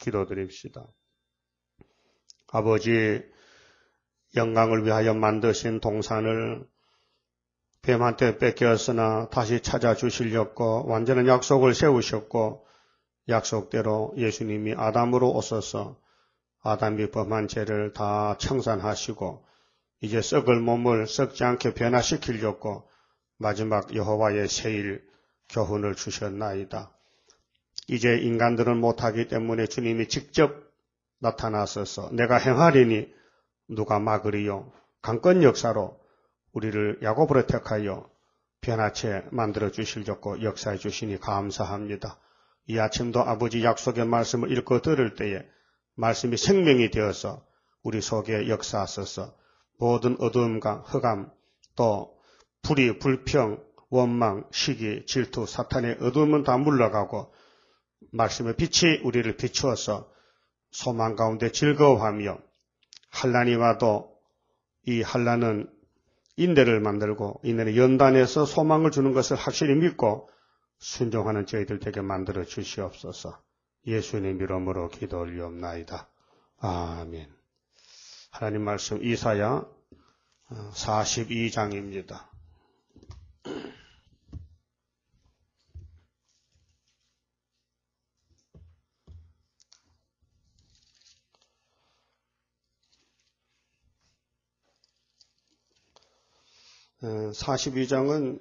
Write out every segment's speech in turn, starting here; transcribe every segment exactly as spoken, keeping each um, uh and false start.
기도드립시다. 아버지, 영광을 위하여 만드신 동산을 뱀한테 뺏겼으나 다시 찾아주시려고 완전한 약속을 세우셨고 약속대로 예수님이 아담으로 오셔서 아담이 범한 죄를 다 청산하시고 이제 썩을 몸을 썩지 않게 변화시키려고 마지막 여호와의 세일 교훈을 주셨나이다. 이제 인간들은 못하기 때문에 주님이 직접 나타나셔서 내가 행하리니 누가 막으리요. 강권 역사로 우리를 야곱으로 택하여 변화체 만들어 주시려고 역사해 주시니 감사합니다. 이 아침도 아버지 약속의 말씀을 읽고 들을 때에 말씀이 생명이 되어서 우리 속에 역사하셔서 모든 어두움과 흑암 또 불의, 불평, 원망, 시기, 질투, 사탄의 어두움은 다 물러가고 말씀의 빛이 우리를 비추어서 소망 가운데 즐거워하며 환난이 와도 이 환난은 인내를 만들고 인내는 연단해서 소망을 주는 것을 확실히 믿고 순종하는 저희들 되게 만들어 주시옵소서. 예수님 이름으로 기도 올리옵나이다. 아멘. 하나님 말씀 이사야 사십이 장입니다. 사십이 장은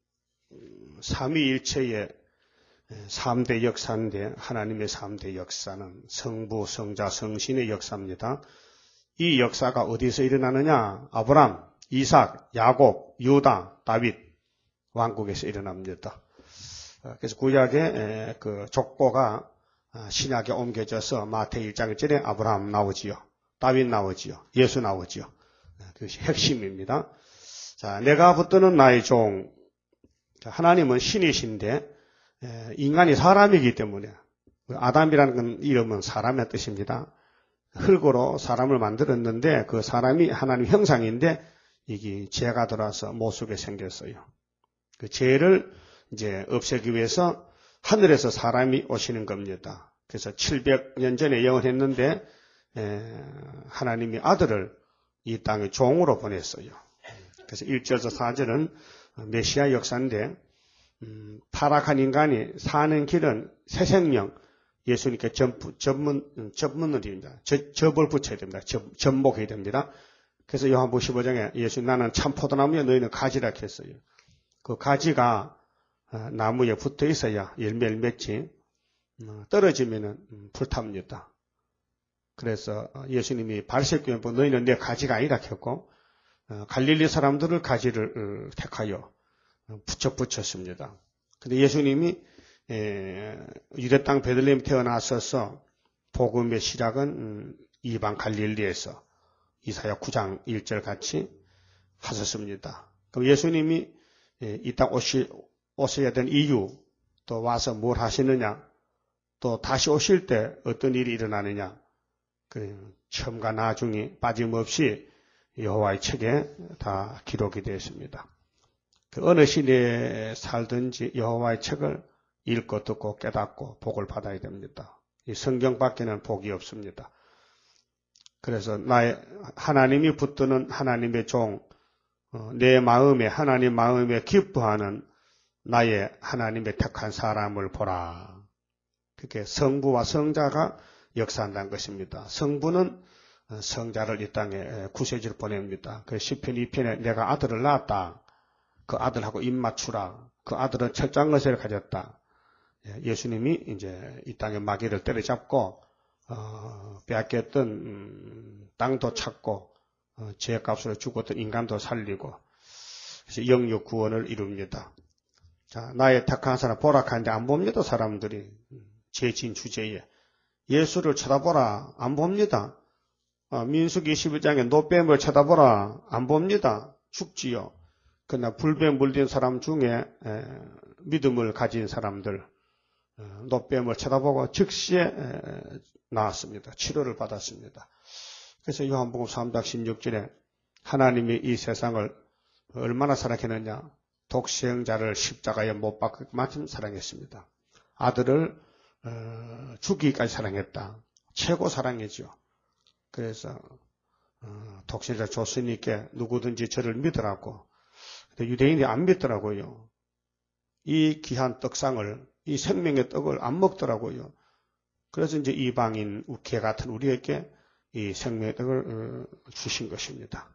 삼위일체의 삼 대 역사인데 하나님의 삼 대 역사는 성부, 성자, 성신의 역사입니다. 이 역사가 어디서 일어나느냐? 아브람, 이삭, 야곱, 유다, 다윗 왕국에서 일어납니다. 그래서 구약의 그 족보가 신약에 옮겨져서 마태 일 장 일 절에 아브람 나오지요. 다윗 나오지요. 예수 나오지요. 그것이 핵심입니다. 자, 내가 붙드는 나의 종. 하나님은 신이신데 인간이 사람이기 때문에 아담이라는 건 이름은 사람의 뜻입니다. 흙으로 사람을 만들었는데 그 사람이 하나님 형상인데 이게 죄가 들어와서 모습에 생겼어요. 그 죄를 이제 없애기 위해서 하늘에서 사람이 오시는 겁니다. 그래서 칠백 년 전에 예언했는데 하나님이 아들을 이 땅에 종으로 보냈어요. 그래서 일 절에서 사 절은 메시아 역사인데 음, 타락한 인간이 사는 길은 새 생명, 예수님께 전, 전문, 전문을입니다. 접을 붙여야 됩니다. 접, 접목해야 됩니다. 그래서 요한복음 십오 장에 예수 나는 참 포도나무에 너희는 가지라 했어요. 그 가지가 나무에 붙어 있어야 열매를 맺지 떨어지면은 불탑니다. 그래서 예수님이 바리새교에 보고 너희는 내 가지가 아니라 했고 갈릴리 사람들을 가지를 택하여 붙여 붙였습니다. 근데 예수님이 유대 땅 베들레헴 태어나셔서 복음의 시작은 이방 갈릴리에서 이사야 구 장 일 절 같이 하셨습니다. 그럼 예수님이 이 땅 오시, 오셔야 된 이유, 또 와서 뭘 하시느냐, 또 다시 오실 때 어떤 일이 일어나느냐, 처음과 나중이 빠짐없이 여호와의 책에 다 기록이 되어 있습니다. 그 어느 시대에 살든지 여호와의 책을 읽고 듣고 깨닫고 복을 받아야 됩니다. 이 성경 밖에는 복이 없습니다. 그래서 나의 하나님이 붙드는 하나님의 종, 내 마음에 하나님 마음에 기뻐하는 나의 하나님의 택한 사람을 보라. 그게 성부와 성자가 역사한다는 것입니다. 성부는 성자를 이 땅에 구세주를 보냅니다. 그 시편 이 편에 내가 아들을 낳았다. 그 아들하고 입 맞추라. 그 아들은 철장 것을 가졌다. 예수님이 이제 이 땅에 마귀를 때려잡고 어, 빼앗겼던 음, 땅도 찾고 어, 죄값으로 죽었던 인간도 살리고 그래서 영육 구원을 이룹니다. 자, 나의 택한 사람 보라카는데 안 봅니다. 사람들이 죄진 주제에 예수를 쳐다보라 안 봅니다. 어, 민수기 이십일 장에 노뱀을 쳐다보라 안 봅니다. 죽지요. 그러나 불뱀 물린 사람 중에 에, 믿음을 가진 사람들 어, 노뱀을 쳐다보고 즉시에 에, 나왔습니다. 치료를 받았습니다. 그래서 요한복음 삼 장 십육 절에 하나님이 이 세상을 얼마나 사랑했느냐. 독생자를 십자가에 못 박을 만큼 사랑했습니다. 아들을 어, 죽이기까지 사랑했다. 최고 사랑이죠. 그래서 어, 독신자 조스님께 누구든지 저를 믿으라고. 근데 유대인이 안 믿더라고요. 이 귀한 떡상을, 이 생명의 떡을 안 먹더라고요. 그래서 이제 이방인 개 같은 우리에게 이 생명의 떡을 어, 주신 것입니다.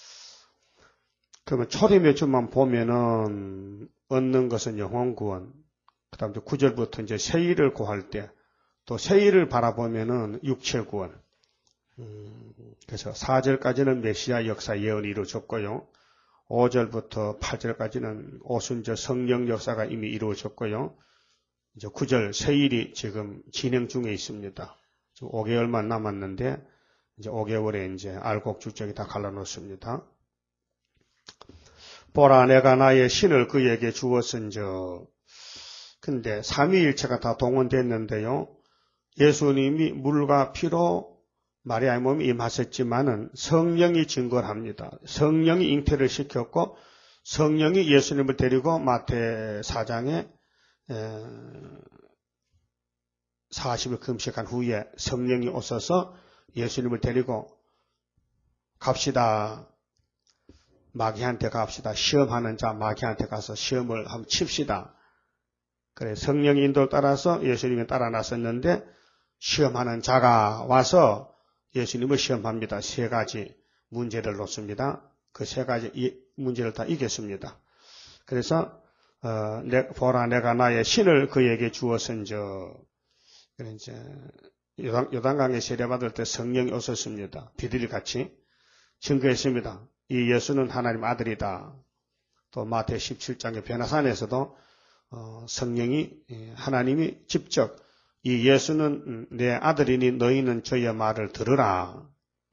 그러면 초림의 주만 보면은 얻는 것은 영혼 구원. 그 다음 구 절부터 이제 세일을 구할 때 또 세일을 바라보면은 육체 구원. 음, 그래서 사 절까지는 메시아 역사 예언이 이루어졌고요. 오 절부터 팔 절까지는 오순절 성령 역사가 이미 이루어졌고요. 이제 구 절 세일이 지금 진행 중에 있습니다. 지금 오 개월만 남았는데 이제 오 개월에 이제 알곡 주적이 다 갈라놓습니다. 보라 내가 나의 신을 그에게 주었은저. 근데 삼위일체가 다 동원됐는데요. 예수님이 물과 피로 마리아의 몸이 임하셨지만은 성령이 증거를 합니다. 성령이 잉태를 시켰고 성령이 예수님을 데리고 마태 사 장에 사십 일 금식한 후에 성령이 오셔서 예수님을 데리고 갑시다. 마귀한테 갑시다. 시험하는 자 마귀한테 가서 시험을 한번 칩시다. 그래 성령의 인도를 따라서 예수님이 따라 나섰는데 시험하는 자가 와서 예수님을 시험합니다. 세 가지 문제를 놓습니다. 그 세 가지 문제를 다 이겼습니다. 그래서 어, 내, 보라 내가 나의 신을 그에게 주었은저. 그래 이제 요단, 요단강에 세례받을 때 성령이 오셨습니다. 비둘기같이 증거했습니다. 이 예수는 하나님 아들이다. 또 마태 십칠 장의 변화산에서도 어, 성령이 하나님이 직접 이 예수는 내 아들이니 너희는 저의 말을 들으라.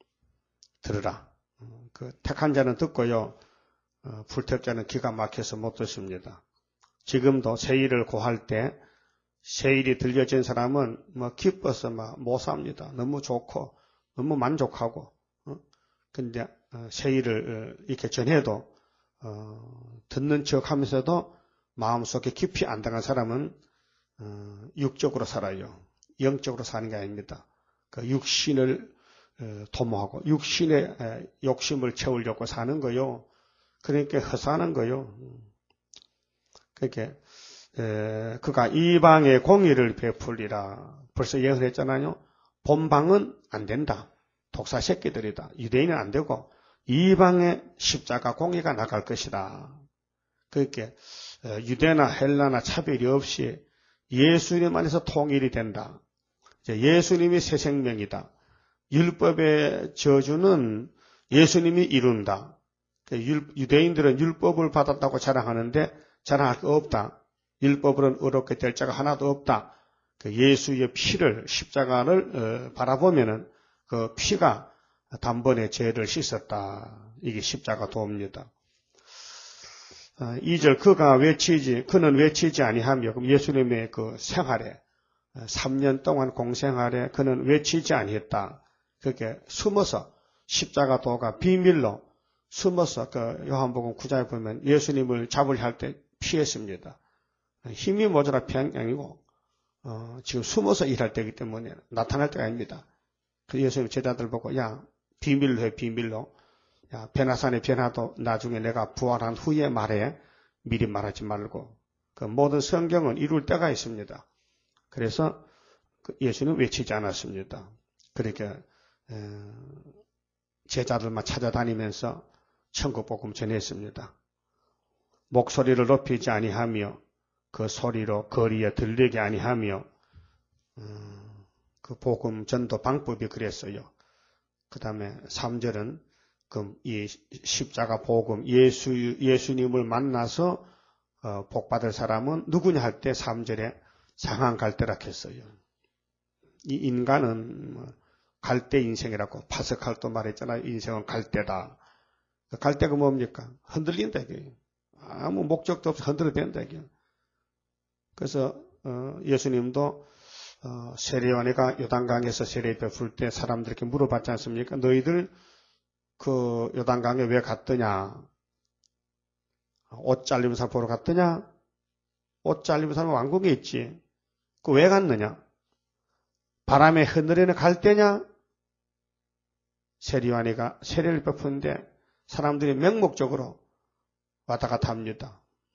들으라. 그 택한 자는 듣고요. 어, 불택자는 기가 막혀서 못 듣습니다. 지금도 세일을 고할 때 세일이 들려진 사람은 뭐 기뻐서 막 못 삽니다. 너무 좋고 너무 만족하고. 어? 근데 어, 세일을 어, 이렇게 전해도 어, 듣는 척하면서도 마음속에 깊이 안 당한 사람은 어, 육적으로 살아요. 영적으로 사는 게 아닙니다. 그 육신을 어, 도모하고 육신의 에, 욕심을 채우려고 사는 거요. 그러니까 허사하는 거요. 그렇게 에, 그가 이방의 공의를 베풀리라. 벌써 예언했잖아요. 본방은 안 된다. 독사 새끼들이다. 유대인은 안 되고 이방의 십자가 공의가 나갈 것이다. 그렇게 유대나 헬라나 차별이 없이 예수님 안에서 통일이 된다. 예수님이 새 생명이다. 율법의 저주는 예수님이 이룬다. 유대인들은 율법을 받았다고 자랑하는데 자랑할 거 없다. 율법으로는 어렵게 될 자가 하나도 없다. 예수의 피를 십자가를 바라보면은 그 피가 단번에 죄를 씻었다. 이게 십자가 도입니다. 이 절 그가 외치지 그는 외치지 아니하며 그럼 예수님의 그 생활에 삼 년 동안 공생활에 그는 외치지 아니했다. 그렇게 숨어서 십자가 도가 비밀로 숨어서 그 요한복음 구 장에 보면 예수님을 잡으려 할 때 피했습니다. 힘이 모자라 피한 게 아니고 어, 지금 숨어서 일할 때이기 때문에 나타날 때가 아닙니다. 그 예수님 제자들 보고 야 비밀로 해 비밀로. 야, 변화산의 변화도 나중에 내가 부활한 후에 말해. 미리 말하지 말고. 그 모든 성경은 이룰 때가 있습니다. 그래서 예수는 외치지 않았습니다. 그렇게 제자들만 찾아다니면서 천국 복음 전했습니다. 목소리를 높이지 아니하며 그 소리로 거리에 들리게 아니하며 그 복음 전도 방법이 그랬어요. 그 다음에 삼 절은 그 이 십자가 복음 예수 예수님을 만나서 어, 복 받을 사람은 누구냐 할 때 삼 절에 상한 갈대라 했어요. 이 인간은 갈대 인생이라고 파스칼도 말했잖아요. 인생은 갈대다. 그 갈대가 뭡니까? 흔들린다 이게. 아무 목적도 없이 흔들어댄다 이게. 그래서 어, 예수님도 어, 세례요한이가 요단강에서 세례 베풀 때 사람들에게 물어봤지 않습니까? 너희들 그 요단강에 왜 갔더냐? 옷 잘리는 사람 보러 갔더냐? 옷 잘리는 사람 왕궁에 있지. 그 왜 갔느냐? 바람에 흔들리는 갈대냐? 세리와니가 세례를 베푸는데 사람들이 맹목적으로 왔다 갔다 합니다.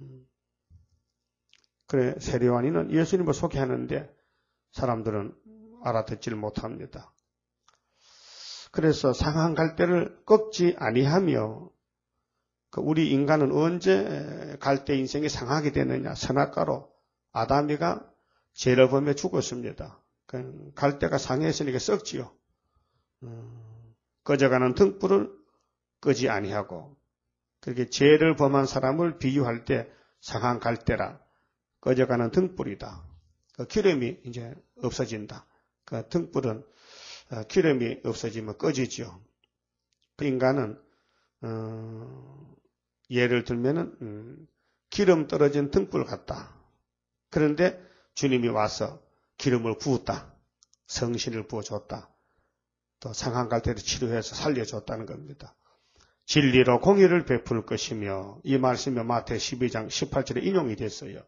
그래, 세리와니는 예수님을 소개하는데 사람들은 알아듣지를 못합니다. 그래서 상한 갈대를 꺾지 아니하며 우리 인간은 언제 갈대 인생이 상하게 되느냐? 선악과로 아담이가 죄를 범해 죽었습니다. 갈대가 상했으니까 썩지요. 꺼져가는 등불을 끄지 아니하고 그렇게 죄를 범한 사람을 비유할 때 상한 갈대라 꺼져가는 등불이다. 그 기름이 이제 없어진다. 그 등불은 기름이 없어지면 꺼지죠. 그 인간은 어, 예를 들면은 음, 기름 떨어진 등불 같다. 그런데 주님이 와서 기름을 부었다. 성신을 부어줬다. 또 상한 갈대를 치료해서 살려줬다는 겁니다. 진리로 공의를 베풀 것이며 이 말씀이 마태 십이 장 십팔 절에 인용이 됐어요.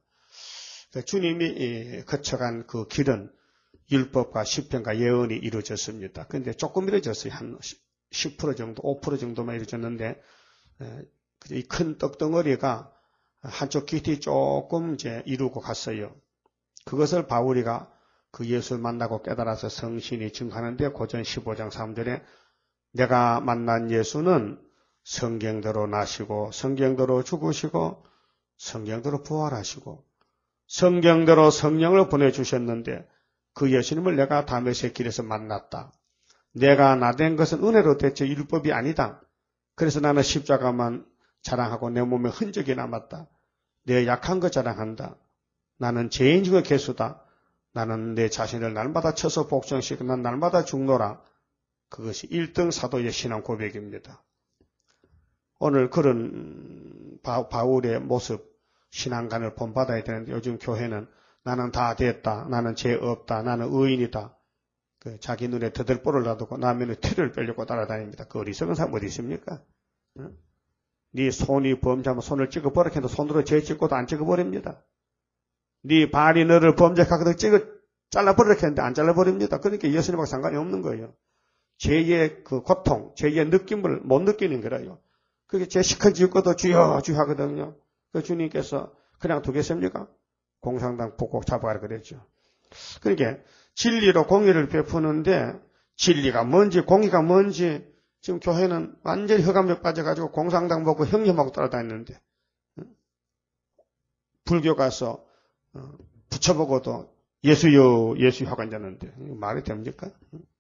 주님이 거쳐간 그 길은 율법과 시편과 예언이 이루어졌습니다. 그런데 조금 이루어졌어요. 한 십 퍼센트 정도, 오 퍼센트 정도만 이루어졌는데 이 큰 떡덩어리가 한쪽 깃이 조금 이제 이루고 갔어요. 그것을 바울이가 그 예수를 만나고 깨달아서 성신이 증하는데 고전 십오 장 삼 절에 내가 만난 예수는 성경대로 나시고 성경대로 죽으시고 성경대로 부활하시고 성경대로 성령을 보내주셨는데 그 예수님을 내가 다메섹 길에서 만났다. 내가 나된 것은 은혜로 됐지 율법이 아니다. 그래서 나는 십자가만 자랑하고 내 몸에 흔적이 남았다. 내 약한 것 자랑한다. 나는 죄인 중의 개수다. 나는 내 자신을 날마다 쳐서 복종시키고 난 날마다 죽노라. 그것이 일 등 사도의 신앙 고백입니다. 오늘 그런 바, 바울의 모습, 신앙관을 본받아야 되는데 요즘 교회는 나는 다 됐다. 나는 죄 없다. 나는 의인이다. 그 자기 눈에 더들보를 놔두고 남의 티를 빼려고 따라다닙니다. 그 어리석은 사람 어디 있습니까? 응? 네 손이 범죄하면 손을 찍어버려 해도 손으로 죄 찍고도 안 찍어버립니다. 네 발이 너를 범죄하거든 찍어 잘라버리려 했는데 안 잘라버립니다. 그러니까 예수님하고 상관이 없는 거예요. 죄의 그 고통, 죄의 느낌을 못 느끼는 거라요. 그게 죄 시큰 지었고도 주여 주여 하거든요. 그 주님께서 그냥 두겠습니까? 공산당 북곡 잡아가라 그랬죠. 그러니까 진리로 공의를 베푸는데 진리가 뭔지 공의가 뭔지 지금 교회는 완전히 흑암에 빠져가지고 공산당 보고 형님하고 따라다니는데 불교 가서 붙여보고도 예수요 예수요 하고 앉았는데 말이 됩니까?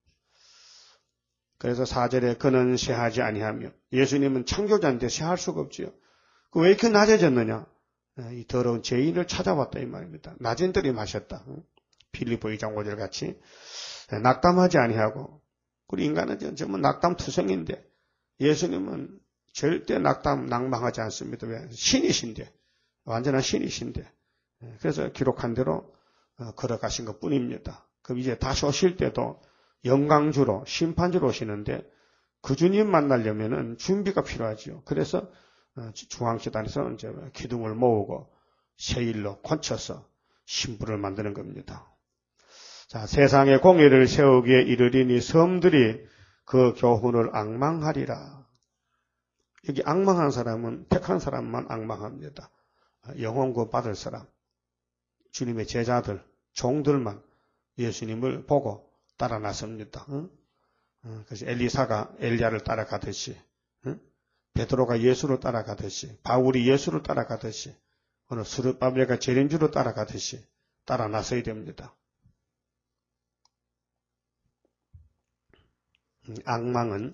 그래서 사 절에 그는 쇠하지 아니하며 예수님은 창조자인데 쇠할 수가 없지요. 그 왜 이렇게 낮아졌느냐? 이 더러운 죄인을 찾아왔다 이 말입니다. 낮은 들이 마셨다. 필리포 이 장 오 절 같이 낙담하지 아니하고 우리 인간은 전부 낙담투성인데 예수님은 절대 낙담 낭망하지 않습니다. 왜? 신이신데 완전한 신이신데 그래서 기록한 대로 걸어가신 것뿐입니다. 그럼 이제 다시 오실 때도 영광주로 심판주로 오시는데 그 주님 만나려면은 준비가 필요하죠. 그래서 중앙시단에서 이제 기둥을 모으고 세일로 권쳐서 신부를 만드는 겁니다. 자, 세상의 공의를 세우기에 이르리니 섬들이 그 교훈을 앙망하리라. 여기 앙망한 사람은 택한 사람만 앙망합니다. 영혼구원 받을 사람, 주님의 제자들, 종들만 예수님을 보고 따라 나섭니다. 응? 그래서 엘리사가 엘리야를 따라가듯이, 응? 베드로가 예수를 따라가듯이, 바울이 예수를 따라가듯이, 오늘 스룹바벨가 제림주를 따라가듯이 따라 나서야 됩니다. 앙망은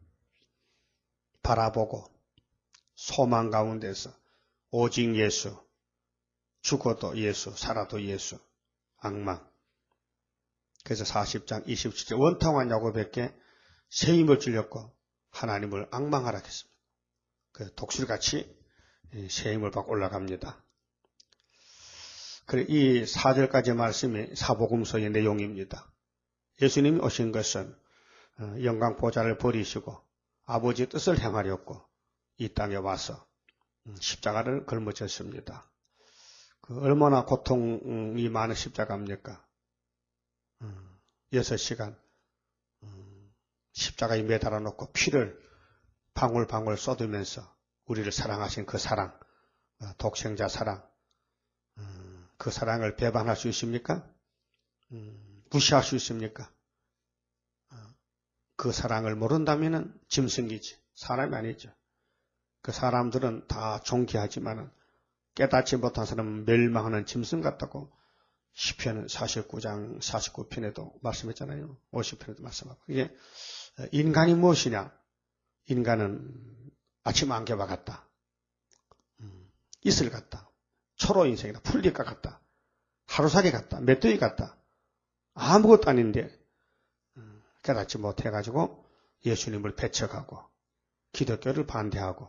바라보고 소망 가운데서 오직 예수, 죽어도 예수, 살아도 예수, 앙망. 그래서 사십 장 이십칠 절 원통한 야곱에게 새 힘을 주렸고 하나님을 앙망하라 했습니다. 그 독실같이 새 힘을 받고 올라갑니다. 그래 이 사 절까지 말씀이 사복음서의 내용입니다. 예수님이 오신 것은 영광 보좌를 버리시고 아버지 뜻을 행하려고 이 땅에 와서 십자가를 걸머졌습니다. 그 얼마나 고통이 많은 십자가입니까? 여섯 시간 십자가에 매달아 놓고 피를 방울방울 쏟으면서 우리를 사랑하신 그 사랑, 독생자 사랑, 그 사랑을 배반할 수 있습니까? 무시할 수 있습니까? 그 사랑을 모른다면 짐승이지 사람이 아니죠. 그 사람들은 다 존귀하지만 깨닫지 못한 사람은 멸망하는 짐승 같다고 시편 사십구 장 사십구 편에도 말씀했잖아요. 오십 편에도 말씀하고. 이게 인간이 무엇이냐? 인간은 아침 안개와 같다. 이슬 같다. 초로 인생이다. 풀잎과 같다. 하루살이 같다. 메뚜기 같다. 아무것도 아닌데 깨닫지 못해가지고 예수님을 배척하고 기독교를 반대하고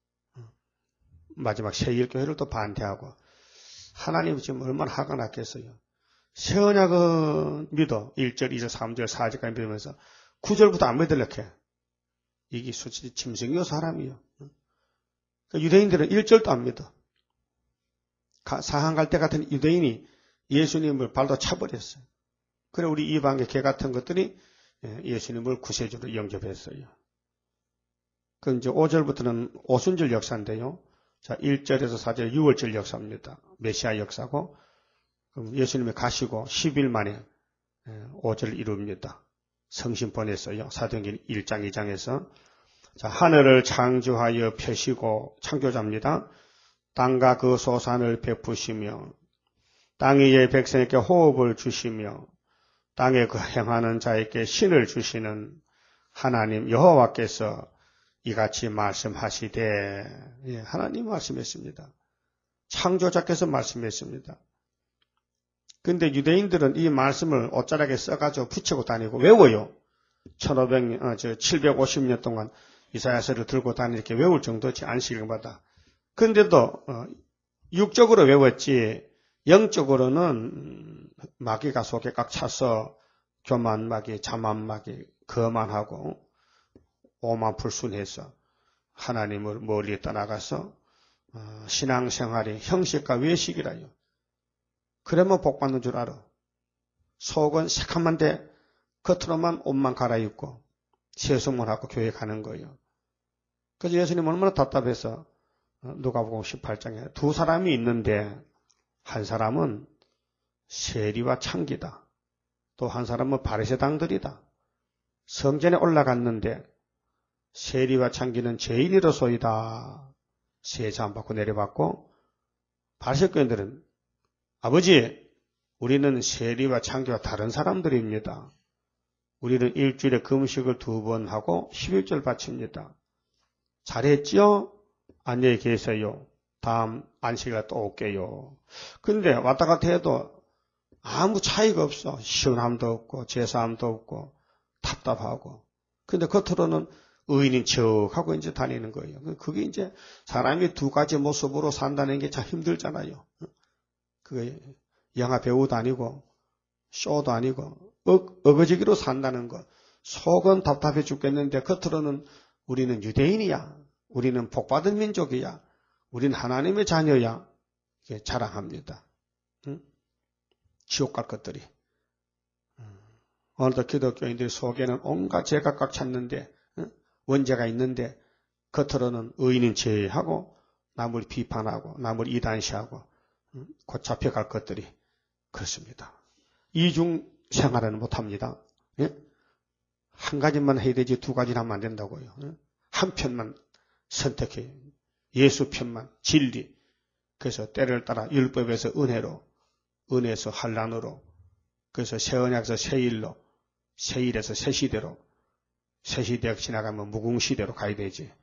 마지막 세일교회를 또 반대하고 하나님이 지금 얼마나 화가 났겠어요. 새 언약은 믿어. 일 절, 이 절, 삼 절, 사 절까지 믿으면서 구 절부터 안 믿으려고 해. 이게 솔직히 짐승이요 사람이요. 유대인들은 일 절도 안 믿어. 사한 갈 때 같은 유대인이 예수님을 발로 차버렸어요. 그래 우리 이방의 개 같은 것들이 예수님을 구세주로 영접했어요. 그 이제 오 절부터는 오순절 역사인데요. 자, 일 절에서 사 절 유월절 역사입니다. 메시아 역사고, 그럼 예수님이 가시고 십 일 만에 오 절을 이룹니다. 성신 보냈어요. 사도행전 일 장 이 장에서. 자, 하늘을 창조하여 펴시고 창조자입니다. 땅과 그 소산을 베푸시며, 땅 위의 백성에게 호흡을 주시며, 땅에 그 행하는 자에게 신을 주시는 하나님 여호와께서 이같이 말씀하시되, 예, 하나님 말씀했습니다. 창조자께서 말씀했습니다. 근데 유대인들은 이 말씀을 옷자락에 써가지고 붙이고 다니고 외워요. 천오백, 어, 저 칠백오십 년 동안 이사야서를 들고 다니 이렇게 외울 정도지 안식일마다. 근데도 어, 육적으로 외웠지 영적으로는 마귀가 속에 꽉 차서 교만마귀, 자만마귀, 거만하고 오만불순해서 하나님을 멀리 떠나가서 어, 신앙생활이 형식과 외식이라요. 그러면 복 받는 줄 알아. 속은 새카만데 겉으로만 옷만 갈아입고 세수만 하고 교회 가는 거예요. 그래서 예수님 얼마나 답답해서 누가복음 십팔 장에 두 사람이 있는데 한 사람은 세리와 창기다. 또 한 사람은 바리새당들이다. 성전에 올라갔는데 세리와 창기는 죄인이로소이다. 세자 안 받고 내려받고 바리새교인들은 아버지 우리는 세리와 창기와 다른 사람들입니다. 우리는 일주일에 금식을 두 번 하고 십일절 바칩니다. 잘했죠? 안녕히 계세요. 다음 안식일에 또 올게요. 근데 왔다 갔다 해도 아무 차이가 없어. 시원함도 없고 제사함도 없고 답답하고. 근데 겉으로는 의인인 척하고 이제 다니는 거예요. 그게 이제 사람이 두 가지 모습으로 산다는 게 참 힘들잖아요. 그게 영화 배우도 아니고 쇼도 아니고 어, 어거지기로 산다는 거. 속은 답답해 죽겠는데 겉으로는 우리는 유대인이야. 우리는 복받은 민족이야. 우리는 하나님의 자녀야. 이렇게 자랑합니다. 응? 지옥 갈 것들이. 응. 오늘도 기독교인들 속에는 온갖 죄가 꽉 찼는데 응? 원죄가 있는데 겉으로는 의인인 죄하고 남을 비판하고 남을 이단시하고 응? 곧 잡혀갈 것들이 그렇습니다. 이중 생활은 못합니다. 예? 한 가지만 해야 되지 두 가지는 하면 안 된다고요. 예? 한 편만 선택해요. 예수 편만, 진리. 그래서 때를 따라 율법에서 은혜로, 은혜에서 환란으로, 그래서 새언약에서 새일로, 새일에서 새시대로, 새시대역 지나가면 무궁시대로 가야 되지.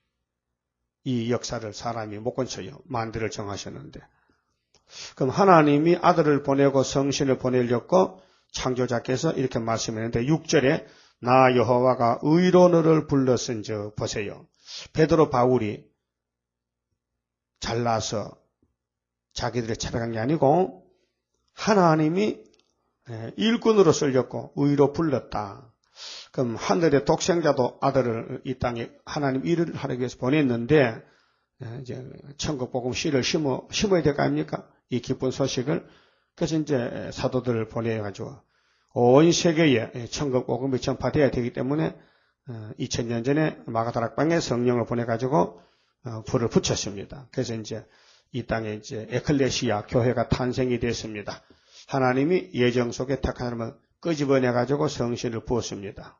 이 역사를 사람이 못 건쳐요. 만대를 정하셨는데. 그럼 하나님이 아들을 보내고 성신을 보내려고 창조자께서 이렇게 말씀했는데 육 절에 나 여호와가 의로 너를 불렀은즉 보세요. 베드로 바울이 잘나서 자기들이 찾아간 게 아니고 하나님이 일꾼으로 쓸렸고 의로 불렀다. 그럼 하늘의 독생자도 아들을 이 땅에 하나님 일을 하기 위해서 보냈는데 이제 천국 복음 씨를 심어 심어야 될 거 아닙니까? 이 기쁜 소식을. 그래서 이제 사도들을 보내가지고 온 세계에 천국 복음이 전파되어야 되기 때문에 이천 년 전에 마가다락방에 성령을 보내가지고 불을 붙였습니다. 그래서 이제 이 땅에 이제 에클레시아 교회가 탄생이 됐습니다. 하나님이 예정 속에 택한 사람을 끄집어내가지고 성신을 부었습니다.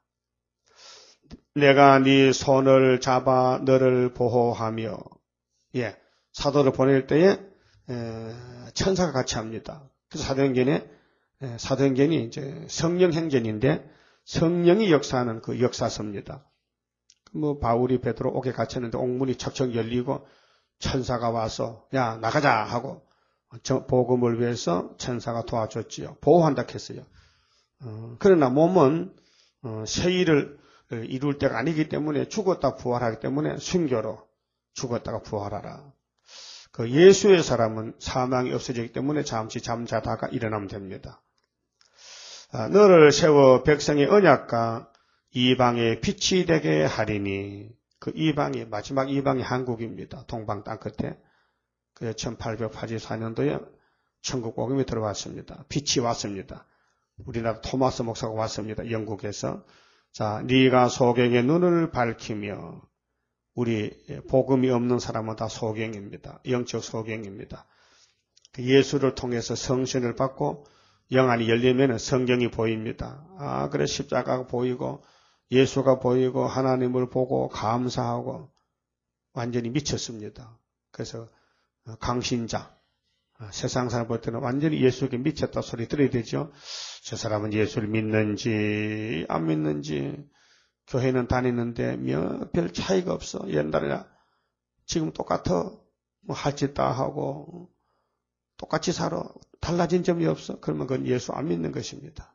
내가 네 손을 잡아 너를 보호하며, 예, 사도를 보낼 때에 에, 천사가 같이 합니다. 그래서 사도행전에 에, 사도행전이 이제 성령 행전인데 성령이 역사하는 그 역사서입니다. 뭐 바울이 베드로 옥에 갇혔는데 옥문이 척척 열리고 천사가 와서 야 나가자 하고 저 복음을 위해서 천사가 도와줬지요. 보호한다 했어요. 어, 그러나 몸은 어, 새 일을 이룰 때가 아니기 때문에 죽었다 부활하기 때문에 순교로 죽었다가 부활하라. 그 예수의 사람은 사망이 없어지기 때문에 잠시 잠자다가 일어나면 됩니다. 아, 너를 세워 백성의 언약과 이방의 빛이 되게 하리니, 그 이방이 마지막 이방이 한국입니다. 동방 땅끝에. 그래서 천팔백팔십사 년도에 천국 복음이 들어왔습니다. 빛이 왔습니다. 우리나라 토마스 목사가 왔습니다. 영국에서. 자, 네가 소경의 눈을 밝히며, 우리 복음이 없는 사람은 다 소경입니다. 영적 소경입니다. 예수를 통해서 성신을 받고 영안이 열리면 성경이 보입니다. 아, 그래 십자가가 보이고 예수가 보이고 하나님을 보고 감사하고 완전히 미쳤습니다. 그래서 강신자, 세상 사람 볼 때는 완전히 예수에게 미쳤다 소리 들어야 되죠. 저 사람은 예수를 믿는지 안 믿는지, 교회는 다니는데 별 차이가 없어. 옛날에 지금 똑같아. 뭐 할 짓 다 하고 똑같이 살아. 달라진 점이 없어. 그러면 그건 예수 안 믿는 것입니다.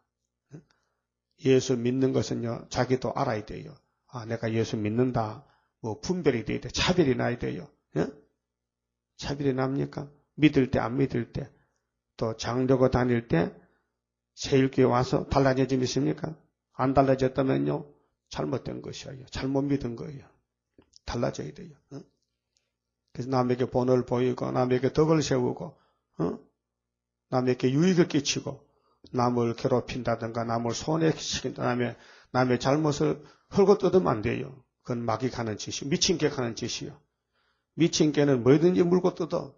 예수 믿는 것은요, 자기도 알아야 돼요. 아, 내가 예수 믿는다. 뭐 분별이 돼야 돼. 차별이 나야 돼요. 예? 차별이 납니까? 믿을 때 안 믿을 때, 또 장려고 다닐 때 세일교회 와서 달라진 점이 있습니까? 안 달라졌다면요, 잘못된 것이에요. 잘못 믿은 거예요. 달라져야 돼요. 어? 그래서 남에게 본을 보이고 남에게 덕을 세우고 어? 남에게 유익을 끼치고 남을 괴롭힌다든가 남을 손해시킨다, 남의, 남의 잘못을 헐고 뜯으면 안 돼요. 그건 마귀 가는 짓이요. 미친 개 가는 짓이요. 미친 개는 뭐든지 물고 뜯어.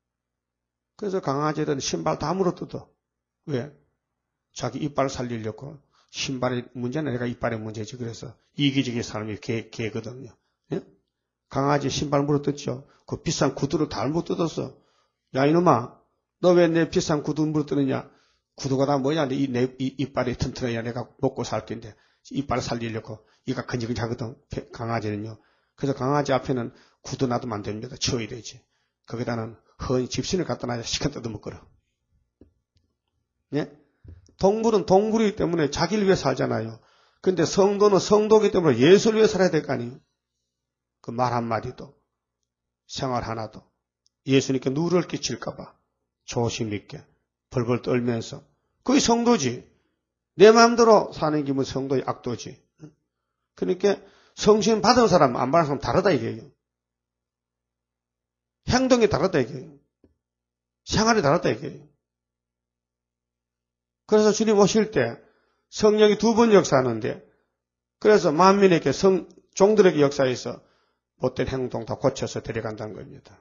그래서 강아지들은 신발 다 물어 뜯어. 왜? 자기 이빨 살리려고. 신발의 문제는 내가 이빨의 문제지. 그래서 이기적인 사람이 개, 개거든요. 예? 강아지 신발 물어 뜯죠. 그 비싼 구두를 다 물어 뜯었어. 야, 이놈아, 너 왜 내 비싼 구두 물어 뜯느냐? 구두가 다 뭐냐? 이, 내, 이, 이빨이 튼튼해야 내가 먹고 살 텐데. 이빨 살리려고. 이가 근질근질하거든, 강아지는요. 그래서 강아지 앞에는 구두 놔두면 안 됩니다. 치워야 되지. 거기다는 헌 집신을 갖다 놔야 시간 뜯어먹거려. 예? 동물은 동물이기 때문에 자기를 위해 살잖아요. 근데 성도는 성도이기 때문에 예수를 위해 살아야 될 거 아니에요. 그 말 한마디도, 생활 하나도 예수님께 누를 끼칠까봐 조심 있게 벌벌 떨면서. 그게 성도지. 내 마음대로 사는 기분 성도의 악도지. 그러니까 성신 받은 사람, 안 받은 사람 다르다 이게요. 행동이 다르다 이게요. 생활이 다르다 이게요. 그래서 주님 오실 때 성령이 두 번 역사하는데, 그래서 만민에게 성, 종들에게 역사해서 못된 행동 다 고쳐서 데려간다는 겁니다.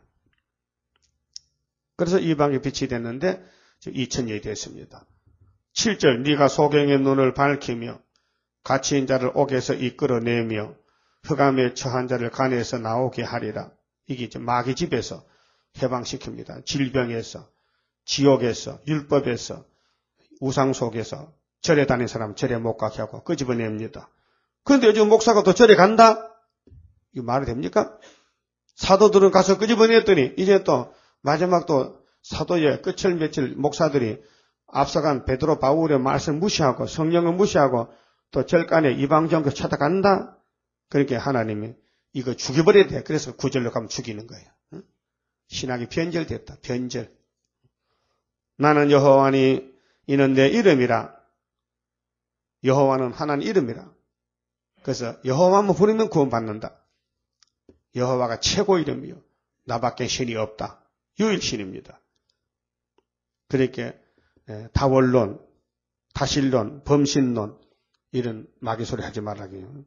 그래서 이방의 빛이 됐는데 이천 년이 됐습니다. 칠 절, 네가 소경의 눈을 밝히며 갇힌 자를 옥에서 이끌어내며 흑암에 처한 자를 간에서 나오게 하리라. 이게 이제 마귀 집에서 해방시킵니다. 질병에서, 지옥에서, 율법에서, 우상 속에서 절에 다니는 사람 절에 못 가게 하고 끄집어냅니다. 그런데 요즘 목사가 또 절에 간다? 이거 말이 됩니까? 사도들은 가서 끄집어냈더니 이제 또 마지막 또 사도의 끝을 맺힐 목사들이 앞서간 베드로 바울의 말씀을 무시하고 성령을 무시하고 또 절간에 이방정교 찾아간다? 그러니까 하나님이 이거 죽여버려야 돼. 그래서 구절로 가면 죽이는 거예요. 신학이 변절됐다. 변절. 나는 여호와니 이는 내 이름이라. 여호와는 하나님 이름이라. 그래서 여호와만 부르면 구원받는다. 여호와가 최고 이름이요. 나밖에 신이 없다. 유일신입니다. 그러니까 다원론, 다신론, 범신론 이런 마귀 소리 하지 말라고요.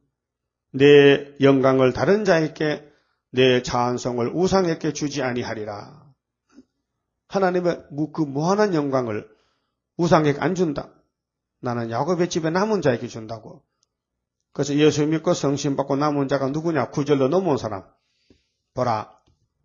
내 영광을 다른 자에게 내 자한성을 우상에게 주지 아니하리라. 하나님의 그 무한한 영광을 우상에게 안 준다. 나는 야곱의 집에 남은 자에게 준다고. 그래서 예수 믿고 성신 받고 남은 자가 누구냐? 구절로 넘어온 사람. 보라.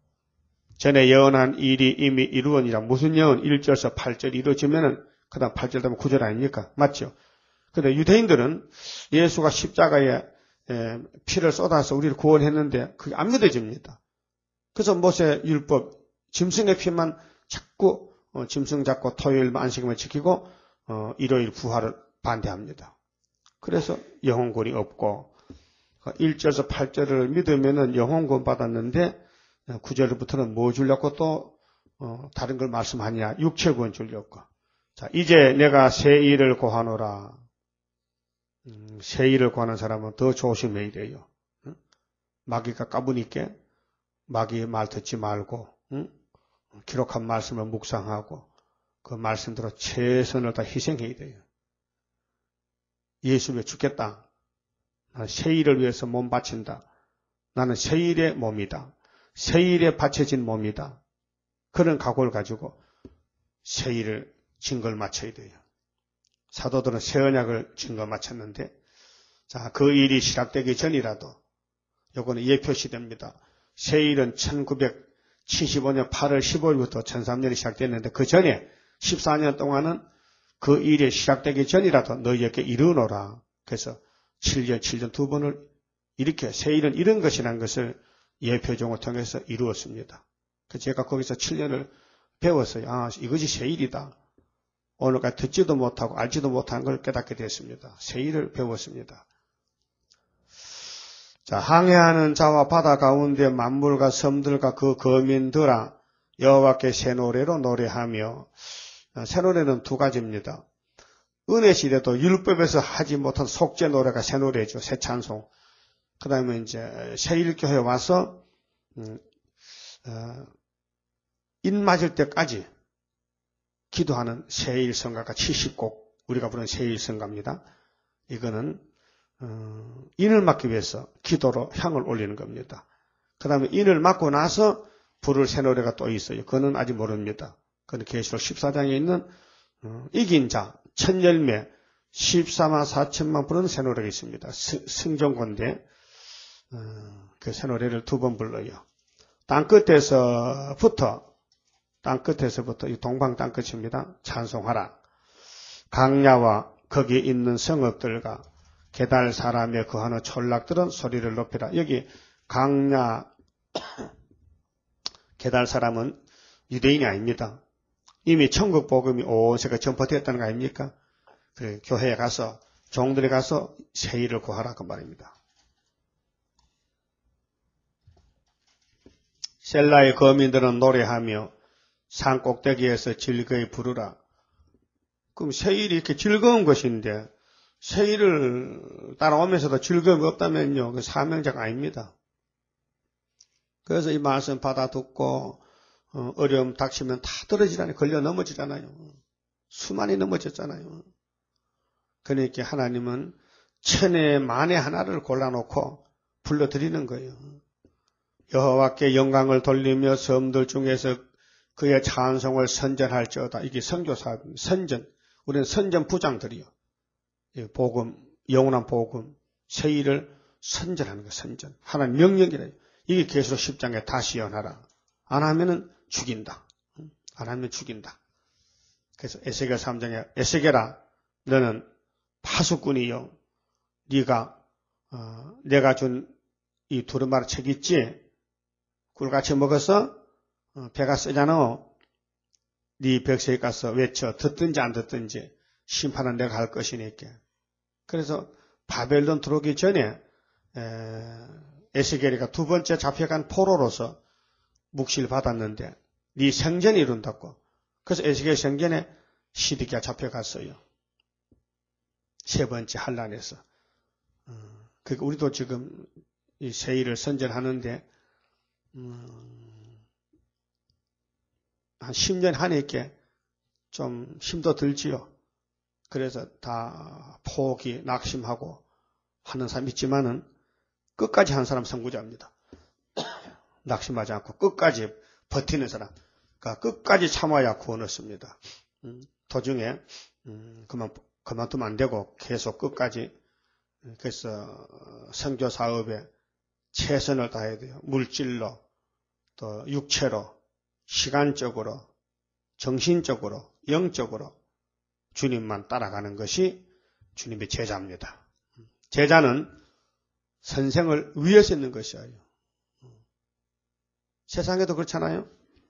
전에 예언한 일이 이미 이루어니라. 무슨 예언? 일 절에서 팔 절이 이루어지면은 그 다음 팔 절 되면 구 절 아닙니까? 맞죠? 근데 유대인들은 예수가 십자가에 피를 쏟아서 우리를 구원했는데 그게 안 믿어집니다. 그래서 모세 율법, 짐승의 피만 자꾸 짐승 잡고 토요일 안식일만 지키고 일요일 부활을 반대합니다. 그래서 영혼권이 없고 일 절에서 팔 절을 믿으면은 영혼권 받았는데 구 절부터는 뭐 주려고 또 다른 걸 말씀하냐? 육체권 주려고. 자, 이제 내가 새 일을 고하노라. 음, 새 일을 구하는 사람은 더 조심해야 돼요. 응? 마귀가 까부니까 마귀의 말 듣지 말고 응? 기록한 말씀을 묵상하고 그 말씀대로 최선을 다 희생해야 돼요. 예수 위해 죽겠다. 나는 새 일을 위해서 몸 바친다. 나는 새 일의 몸이다. 새 일에 바쳐진 몸이다. 그런 각오를 가지고 새 일을 증거를 마쳐야 돼요. 사도들은 새 언약을 증거 마쳤는데, 자, 그 일이 시작되기 전이라도, 요거는 예표시됩니다. 새 일은 천구백칠십오 년 팔월 십오일부터 천삼 년이 시작됐는데, 그 전에 십사 년 동안은 그 일이 시작되기 전이라도 너희에게 이르노라. 그래서 칠 년, 칠 년 두 번을 이렇게 새 일은 이런 것이라는 것을 예표종을 통해서 이루었습니다. 그래서 제가 거기서 칠 년을 배웠어요. 아, 이것이 새 일이다. 오늘까지 듣지도 못하고 알지도 못한 걸 깨닫게 됐습니다. 새 일을 배웠습니다. 자, 항해하는 자와 바다 가운데 만물과 섬들과 그 거민들아 여호와께 새 노래로 노래하며, 새 노래는 두 가지입니다. 은혜 시대도 율법에서 하지 못한 속죄 노래가 새 노래죠. 새 찬송. 그 다음에 이제 새일교회에 와서 음, 어, 인 맞을 때까지 기도하는 새일성가가 칠십 곡, 우리가 부르는 새일성가입니다. 이거는 어, 인을 맞기 위해서 기도로 향을 올리는 겁니다. 그 다음에 인을 맞고 나서 부를 새 노래가 또 있어요. 그거는 아직 모릅니다. 그건 계시록 십사 장에 있는 어, 이긴 자, 천 열매, 십사만 사천만 부르는 새 노래가 있습니다. 승정곤대 어, 그 새 노래를 두 번 불러요. 땅끝에서부터 땅끝에서부터 이 동방 땅끝입니다. 찬송하라. 강야와 거기에 있는 성읍들과 게달 사람의 거하는 촌락들은 소리를 높이라. 여기 강야 게달 사람은 유대인이 아닙니다. 이미 천국 복음이 온 세계에 전파되었다는 거 아닙니까? 그래, 교회에 가서 종들에 가서 새 일을 구하라 그 말입니다. 셀라의 거민들은 노래하며 산 꼭대기에서 즐거이 부르라. 그럼 새일이 이렇게 즐거운 것인데 새일을 따라오면서도 즐거움이 없다면요, 그 사명자가 아닙니다. 그래서 이 말씀 받아 듣고 어, 어려움 닥치면 다 떨어지잖아요. 걸려 넘어지잖아요. 수많이 넘어졌잖아요. 그러니까 하나님은 천에 만에 하나를 골라놓고 불러드리는 거예요. 여호와께 영광을 돌리며 섬들 중에서 그의 찬송을 선전할지어다. 이게 선교사, 선전. 우리는 선전 부장들이요. 복음, 영원한 복음, 새 일을 선전하는 거, 선전. 하나님 명령이래요. 이게 계시록 십 장에 다시 연하라. 안 하면은 죽인다. 안 하면 죽인다. 그래서 에스겔 삼 장에 에스겔아, 너는 파수꾼이요. 네가 어, 내가 준 이 두루마리 책 있지? 꿀같이 먹어서 어, 배가 쓰잖아. 네 백성에 가서 외쳐. 듣든지 안 듣든지 심판은 내가 할 것이니까. 그래서 바벨론 들어오기 전에 에, 에스겔이가 두 번째 잡혀간 포로로서 묵시를 받았는데 네 생전이 이룬다고. 그래서 에스겔 생전에 시드기야 잡혀갔어요. 세 번째 한란에서. 어, 그러니까 우리도 지금 이 새 일을 선전하는데 음, 한 십 년 하니까 좀 힘도 들지요. 그래서 다 포기, 낙심하고 하는 사람이 있지만은 끝까지 한 사람 선구자입니다. 낙심하지 않고 끝까지 버티는 사람. 그러니까 끝까지 참아야 구원을 얻습니다. 음, 도중에 음, 그만 그만두면 안 되고 계속 끝까지. 그래서 선교 사업에 최선을 다해야 돼요. 물질로, 또 육체로, 시간적으로, 정신적으로, 영적으로 주님만 따라가는 것이 주님의 제자입니다. 제자는 선생을 위에서 있는 것이에요. 세상에도 그렇잖아요.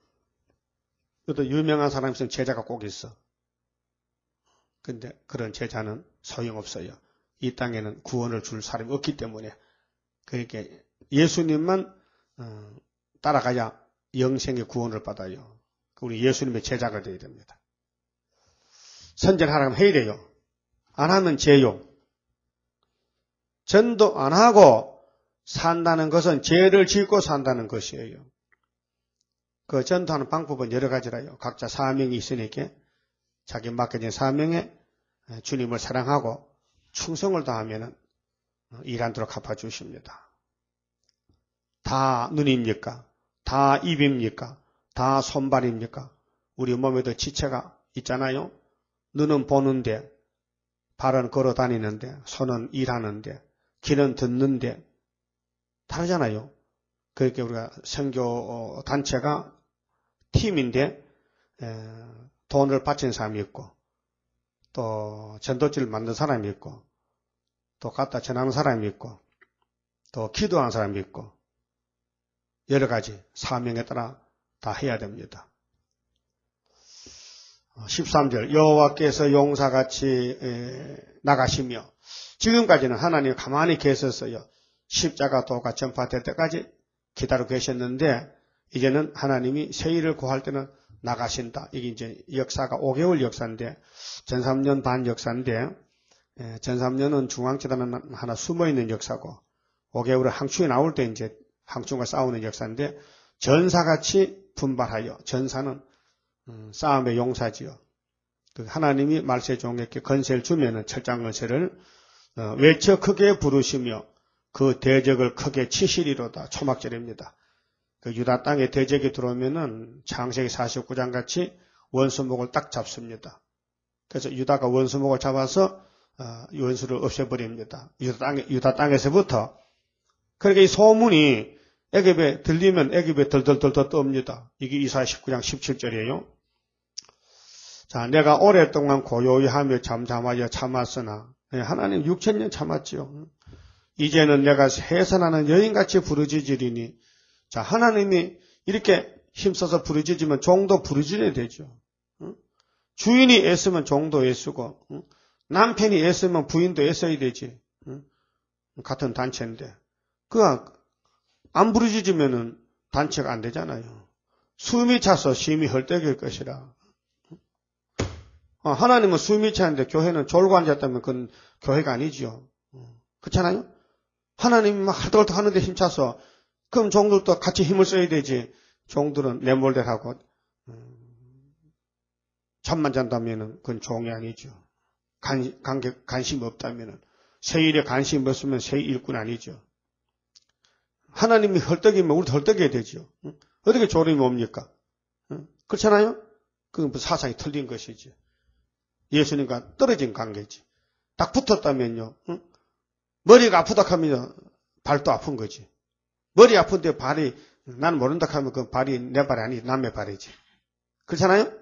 또 유명한 사람이 있으면 제자가 꼭 있어. 근데 그런 제자는 소용없어요. 이 땅에는 구원을 줄 사람이 없기 때문에. 그러니까 예수님만 따라가야 영생의 구원을 받아요. 우리 예수님의 제자가 되어야 됩니다. 선전하라면 해야 돼요. 안 하면 죄요. 전도 안 하고 산다는 것은 죄를 짓고 산다는 것이에요. 그 전도하는 방법은 여러 가지라요. 각자 사명이 있으니까 자기 맡겨진 사명에 주님을 사랑하고 충성을 다하면 일한도록 갚아주십니다. 다 눈입니까? 다 입입니까? 다 손발입니까? 우리 몸에도 지체가 있잖아요. 눈은 보는데, 발은 걸어 다니는데, 손은 일하는데, 귀는 듣는데, 다르잖아요. 그렇게 우리가 선교 단체가 팀인데, 돈을 바친 사람이 있고, 또 전도지를 만든 사람이 있고, 또 갖다 전하는 사람이 있고, 또 기도하는 사람이 있고, 여러 가지 사명에 따라 다 해야 됩니다. 십삼 절 여호와께서 용사같이 나가시며, 지금까지는 하나님 가만히 계셨어요. 십자가 도가 전파될 때까지 기다리고 계셨는데 이제는 하나님이 세일을 구할 때는 나가신다. 이게 이제 역사가 오 개월 역사인데 전 삼 년 반 역사인데 전 삼 년은 중앙재단은 하나 숨어있는 역사고 오 개월에 항충이 나올 때 이제 항충과 싸우는 역사인데 전사같이 분발하여, 전사는 음, 싸움의 용사지요. 그 하나님이 말세 종에게 건세를 주면은 철장 건세를 어, 외쳐 크게 부르시며 그 대적을 크게 치시리로다. 초막절입니다. 그 유다 땅에 대적이 들어오면은 창세기 사십구 장 같이 원수목을 딱 잡습니다. 그래서 유다가 원수목을 잡아서 어, 원수를 없애버립니다. 유다 땅에, 유다 땅에서부터. 그러니까 이 소문이 애굽에 들리면 애굽에 덜덜덜덜 떱니다. 이게 이사야 십구 장 십칠 절이에요. 자, 내가 오랫동안 고요히 하며 잠잠하여 참았으나, 하나님 육천 년 참았지요. 이제는 내가 해산하는 여인같이 부르짖으리니, 자, 하나님이 이렇게 힘써서 부르짖으면 종도 부르짖어야 되죠. 주인이 애쓰면 종도 애쓰고, 남편이 애쓰면 부인도 애써야 되지. 같은 단체인데. 그, 안 부르짖으면은 단체가 안 되잖아요. 숨이 차서 심히 헐떡일 것이라. 하나님은 숨이 차는데 교회는 졸고 앉았다면 그건 교회가 아니지요. 그렇잖아요? 하나님이 막 하들하들 하는데 힘차서 그럼 종들도 같이 힘을 써야 되지. 종들은 내몰대하고 잠만 잔다면은 그건 종이 아니죠. 관, 관계, 관심이 없다면은 세일에 관심이 없으면 세일 일꾼 아니죠. 하나님이 헐떡이면 우리도 헐떡여야 되죠. 어떻게 졸음이 옵니까? 그렇잖아요? 그건 사상이 틀린 것이지. 예수님과 떨어진 관계지. 딱 붙었다면요. 머리가 아프다 하면 발도 아픈 거지. 머리 아픈데 발이 나는 모른다 하면 그 발이 내 발이 아니지. 남의 발이지. 그렇잖아요?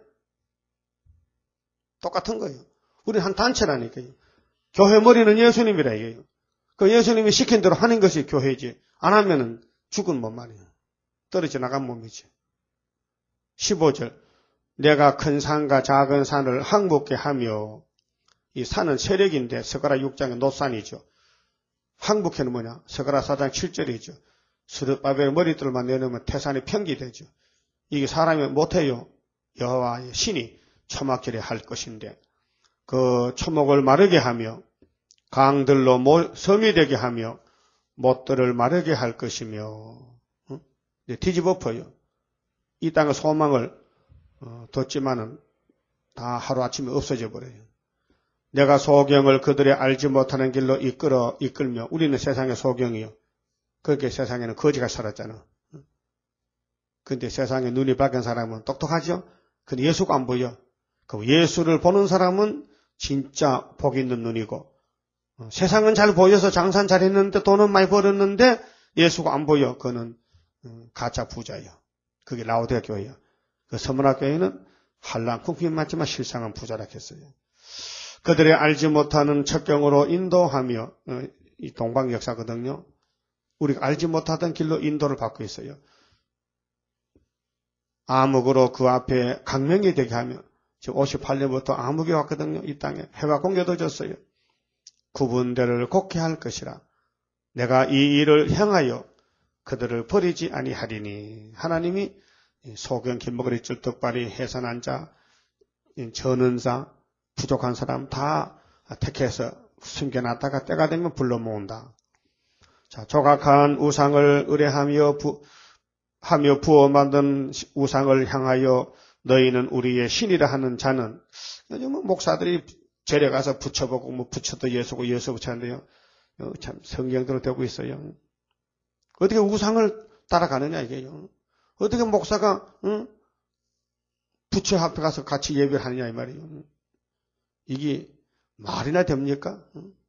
똑같은 거예요. 우리는 한 단체라니까요. 교회 머리는 예수님이라 이게요. 그 예수님이 시킨 대로 하는 것이 교회지. 안 하면은 죽은 몸 말이에요. 떨어져 나간 몸이지. 십오 절 내가 큰 산과 작은 산을 항복케 하며, 이 산은 세력인데 스가랴 육 장의 노산이죠. 항복해는 뭐냐? 스가랴 사 장 칠 절이죠. 스룹바벨 머리들만 내놓으면 태산이 평기되죠. 이게 사람이 못해요. 여호와의 신이 초막절에 할 것인데 그 초목을 마르게 하며 강들로 섬이 되게 하며 못들을 마르게 할 것이며, 응? 뒤집어엎어요. 이 땅의 소망을 어, 뒀지만은 다 하루아침에 없어져 버려요. 내가 소경을 그들의 알지 못하는 길로 이끌어 이끌며 우리는 세상의 소경이요. 그렇게 세상에는 거지가 살았잖아. 근데 세상에 눈이 밝은 사람은 똑똑하죠? 근데 예수가 안 보여. 그 예수를 보는 사람은 진짜 복 있는 눈이고, 어, 세상은 잘 보여서 장사는 잘했는데 돈은 많이 벌었는데 예수가 안 보여. 그는 어, 가짜 부자예요. 그게 라오디게아 교회예요. 그 서문화 교회는 한란 궁핍 맞지만 실상은 부자라 했어요. 그들의 알지 못하는 첩경으로 인도하며, 어, 이 동방 역사거든요. 우리가 알지 못하던 길로 인도를 받고 있어요. 암흑으로 그 앞에 강명이 되게 하며, 지금 오십팔 년부터 암흑이 왔거든요. 이 땅에 해와 공개도 졌어요. 구분대를 곱게 할 것이라. 내가 이 일을 행하여 그들을 버리지 아니하리니. 하나님이 소경, 김먹으리, 쩔떡발이, 해산한 자, 저는 자, 부족한 사람 다 택해서 숨겨놨다가 때가 되면 불러 모은다. 자, 조각한 우상을 의뢰하며 부, 하며 부어 만든 우상을 향하여 너희는 우리의 신이라 하는 자는, 요즘 목사들이 절에 가서 붙여보고 뭐 붙여도 예수고 예수 붙였는데요. 참 성경대로 되고 있어요. 어떻게 우상을 따라가느냐 이게요. 어떻게 목사가 응? 부처 앞에 가서 같이 예배를 하느냐 이 말이에요. 이게 말이나 됩니까?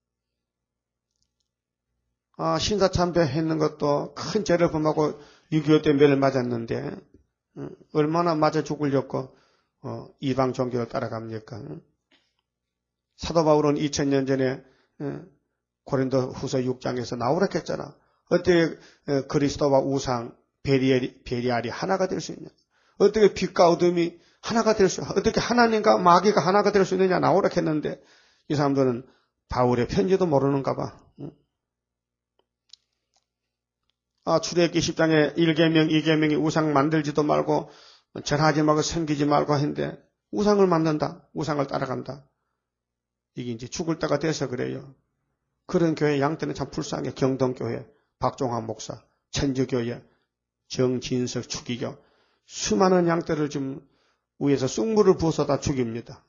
아, 신사참배 했는 것도 큰 죄를 범하고 육이오 때 매를 맞았는데 얼마나 맞아 죽으려고 어, 이방 종교를 따라갑니까? 사도 바울은 이천 년 전에 고린도 후서 육 장에서 나오라 했잖아. 어떻게 그리스도와 우상, 베리알이, 베리알이 하나가 될 수 있냐? 어떻게 빛과 어둠이 하나가 될 수, 어떻게 하나님과 마귀가 하나가 될 수 있느냐 나오라 했는데 이 사람들은 바울의 편지도 모르는가 봐. 아, 출애굽기 십 장에 일 계명, 이 계명이 우상 만들지도 말고 절하지 말고 섬기지 말고 했는데 우상을 만든다. 우상을 따라간다. 이게 이제 죽을 때가 돼서 그래요. 그런 교회 양떼는 참 불쌍해. 경동교회, 박종환 목사, 천주교회, 정진석 추기교. 수많은 양떼를 좀 위에서 쑥물을 부어서 다 죽입니다.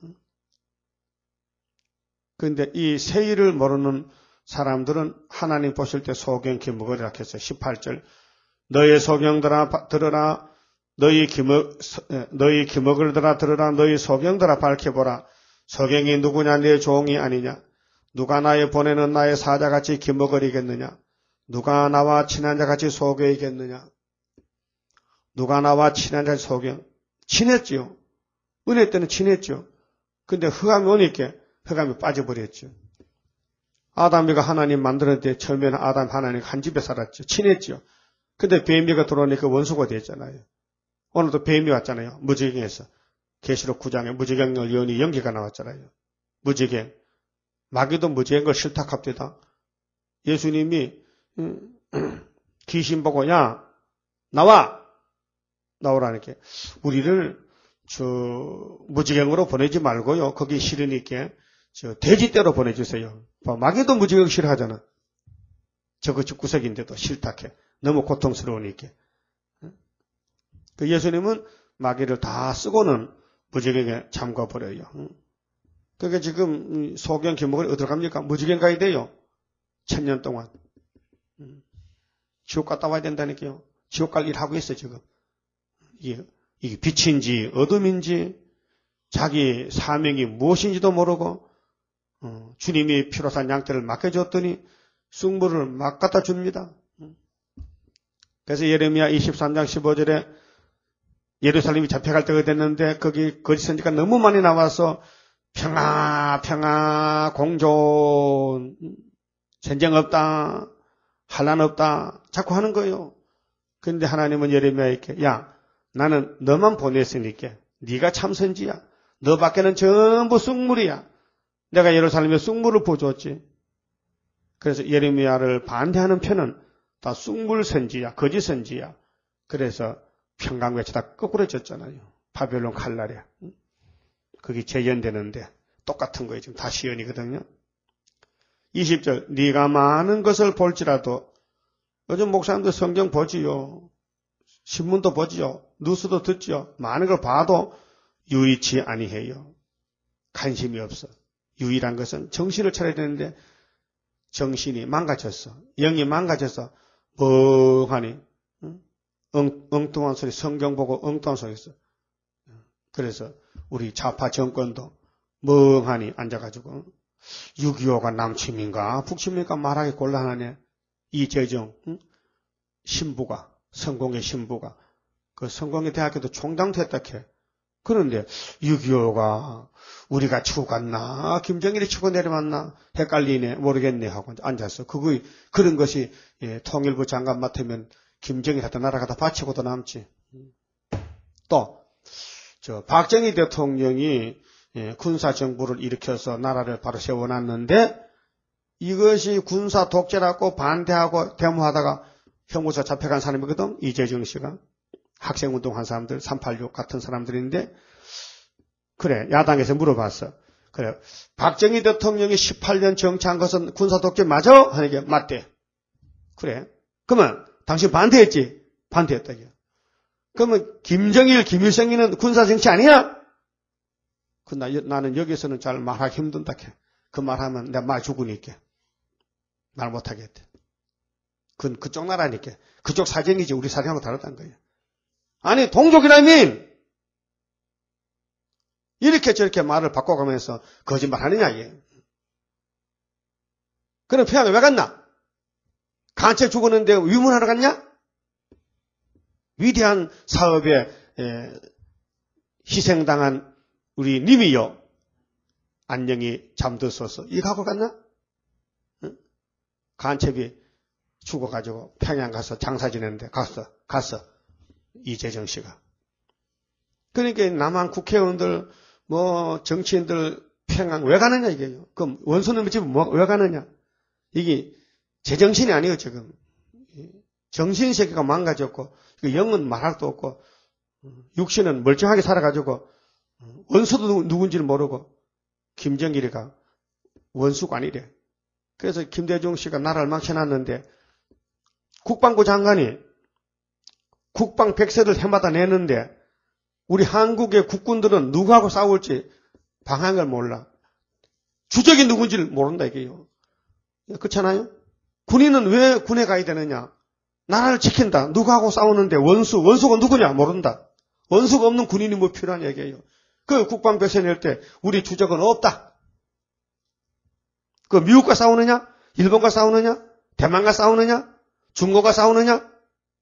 그런데 이 세일을 모르는 사람들은 하나님 보실 때 소경 기먹으리라 했어요. 십팔 절. 너희 소경들아 들으라. 너희 기먹, 너희 기먹을들아 들으라. 너희 소경들아 밝혀보라. 소경이 누구냐? 내 종이 아니냐? 누가 나의 보내는 나의 사자같이 기먹으리겠느냐? 누가 나와 친한 자같이 속여이겠느냐? 누가 나와 친한 자같이 속여? 친했지요. 은혜 때는 친했죠. 근데 흑암이 오니까 흑암이 빠져버렸죠. 아담이가 하나님 만들었을 때 처음에는 아담 하나님 한 집에 살았죠. 친했죠. 근데 뱀이가 들어오니까 원수가 됐잖아요. 오늘도 뱀이 왔잖아요. 무지경에서. 계시록 구 장에 무지경을 여인이 연기가 나왔잖아요. 무지경. 마귀도 무지경 걸 싫다합니다. 예수님이 귀신 보고 야 나와 나오라니까 우리를 저 무지경으로 보내지 말고요. 거기 싫으니까 저 돼지떼로 보내주세요. 마귀도 무지경 싫어하잖아. 저거 구석인데도 싫다해. 너무 고통스러우니까. 그 예수님은 마귀를 다 쓰고는 무지경에 잠가버려요. 그게 지금 소경 기목을 어디로 갑니까? 무지경 가야 돼요. 천년 동안. 지옥 갔다 와야 된다니까요. 지옥 갈 일 하고 있어 지금. 이게, 이게 빛인지 어둠인지 자기 사명이 무엇인지도 모르고 어, 주님이 피로 산 양떼를 맡겨줬더니 쑥물을 막 갖다 줍니다. 그래서 예레미야 이십삼 장 십오 절에 예루살렘이 잡혀갈 때가 됐는데 거기 거짓 선지가 너무 많이 나와서 평화 평화 공존 전쟁 없다 환난 없다 자꾸 하는 거예요. 그런데 하나님은 예레미야에게 야 나는 너만 보냈으니까 네가 참 선지야. 너 밖에는 전부 쑥물이야. 내가 예루살렘에 쑥물을 부어줬지. 그래서 예레미야를 반대하는 편은 다 쑥물 선지야. 거짓 선지야. 그래서 평강같이 다 거꾸로졌잖아요. 바벨론 칼날에. 그게 재현되는데 똑같은 거예요. 지금 다 시연이거든요. 이십 절 네가 많은 것을 볼지라도 요즘 목사님들 성경 보지요. 신문도 보지요. 뉴스도 듣지요. 많은 걸 봐도 유의치 아니해요. 관심이 없어. 유일한 것은 정신을 차려야 되는데 정신이 망가졌어. 영이 망가져서 멍하니 엉, 엉뚱한 소리, 성경 보고 엉뚱한 소리 했어. 그래서 우리 좌파 정권도 멍하니 앉아가지고 육이오가 남침인가 북침인가 말하기 곤란하네. 이재정 응? 신부가 성공의 신부가 그 성공의 대학교도 총장 됐다 캐. 그런데 육이오가 우리가 치고 갔나 김정일이 치고 내려왔나 헷갈리네 모르겠네 하고 앉았어. 그거 그런 것이 예, 통일부 장관 맡으면 김정일한테 나라가 바치고도 남지. 또 저 박정희 대통령이 예, 군사 정부를 일으켜서 나라를 바로 세워놨는데 이것이 군사 독재라고 반대하고 데모하다가 형무소 잡혀간 사람이거든. 이재정 씨가 학생운동한 사람들 삼팔육 같은 사람들인데 그래 야당에서 물어봤어. 그래 박정희 대통령이 십팔 년 정치한 것은 군사 독재 맞아? 하니까 맞대. 그래 그러면 당신 반대했지? 반대했다. 그러면 김정일, 김일성이는 군사 정치 아니야? 그 나, 나는 여기서는 잘 말하기 힘든다. 그 말하면 내가 말 죽으니까 말 못하겠대. 그건 그쪽 나라니까. 그쪽 사정이지 우리 사정하고 다르다는 거예요. 아니 동족이라면 이렇게 저렇게 말을 바꿔가면서 거짓말하느냐 이게. 그럼 평양에 왜 갔나? 간첩 죽었는데 위문하러 갔냐? 위대한 사업에 에, 희생당한 우리 님이요. 안녕히 잠들었어. 이거 하고 갔나? 응? 간첩이 죽어가지고 평양 가서 장사 지냈는데 갔어. 갔어. 이재정 씨가. 그러니까 남한 국회의원들 뭐 정치인들 평양 왜 가느냐 이게요. 그럼 원수놈의 집은 뭐, 왜 가느냐. 이게 제정신이 아니에요 지금. 정신세계가 망가졌고 영은 말할 것도 없고 육신은 멀쩡하게 살아가지고 원수도 누군지를 모르고 김정일이가 원수가 아니래. 그래서 김대중 씨가 나라를 망쳐놨는데 국방부 장관이 국방 백서를 해마다 내는데 우리 한국의 국군들은 누구하고 싸울지 방향을 몰라. 주적이 누군지를 모른다 이게요. 그렇잖아요? 군인은 왜 군에 가야 되느냐? 나라를 지킨다. 누구하고 싸우는데 원수, 원수가 누구냐 모른다. 원수가 없는 군인이 뭐 필요한 얘기예요. 그 국방백서 낼 때 우리 주적은 없다. 그 미국과 싸우느냐? 일본과 싸우느냐? 대만과 싸우느냐? 중국과 싸우느냐?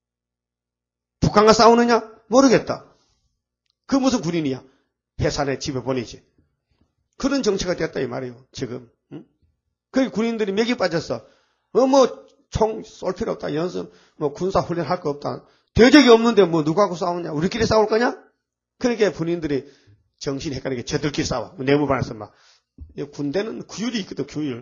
북한과 싸우느냐? 모르겠다. 그 무슨 군인이야? 해산에 집에 보내지. 그런 정치가 됐다 이 말이에요. 지금. 응? 그 군인들이 맥이 빠졌어. 어, 뭐 총 쏠 필요 없다. 연습, 뭐 군사 훈련 할 거 없다. 대적이 없는데 뭐 누구하고 싸우냐? 우리끼리 싸울 거냐? 그러니까 군인들이 정신이 헷갈리게 저들끼리 싸워. 내무반에서 막. 군대는 규율이 있거든, 규율.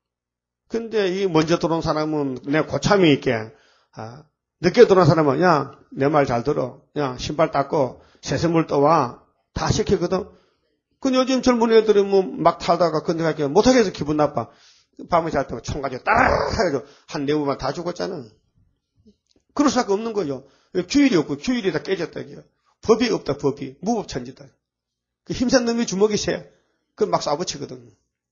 근데 이 먼저 들어온 사람은 내 고참이 있게, 아, 늦게 들어온 사람은 야, 내 말 잘 들어. 야, 신발 닦고 세수물 떠와. 다 시키거든. 근데 요즘 젊은 애들은 뭐 막 타다가 근데 가게 못하게 해서 기분 나빠. 밤에 잘 때면 총 가지고 따라 해가지고 한 내부만 다 죽었잖아. 그럴 수밖에 없는 거예요. 규율이 없고 규율이 다 깨졌다. 이게. 법이 없다. 법이. 무법천지다. 그 힘센 놈이 주먹이 세. 그건 막 쏴붙이거든.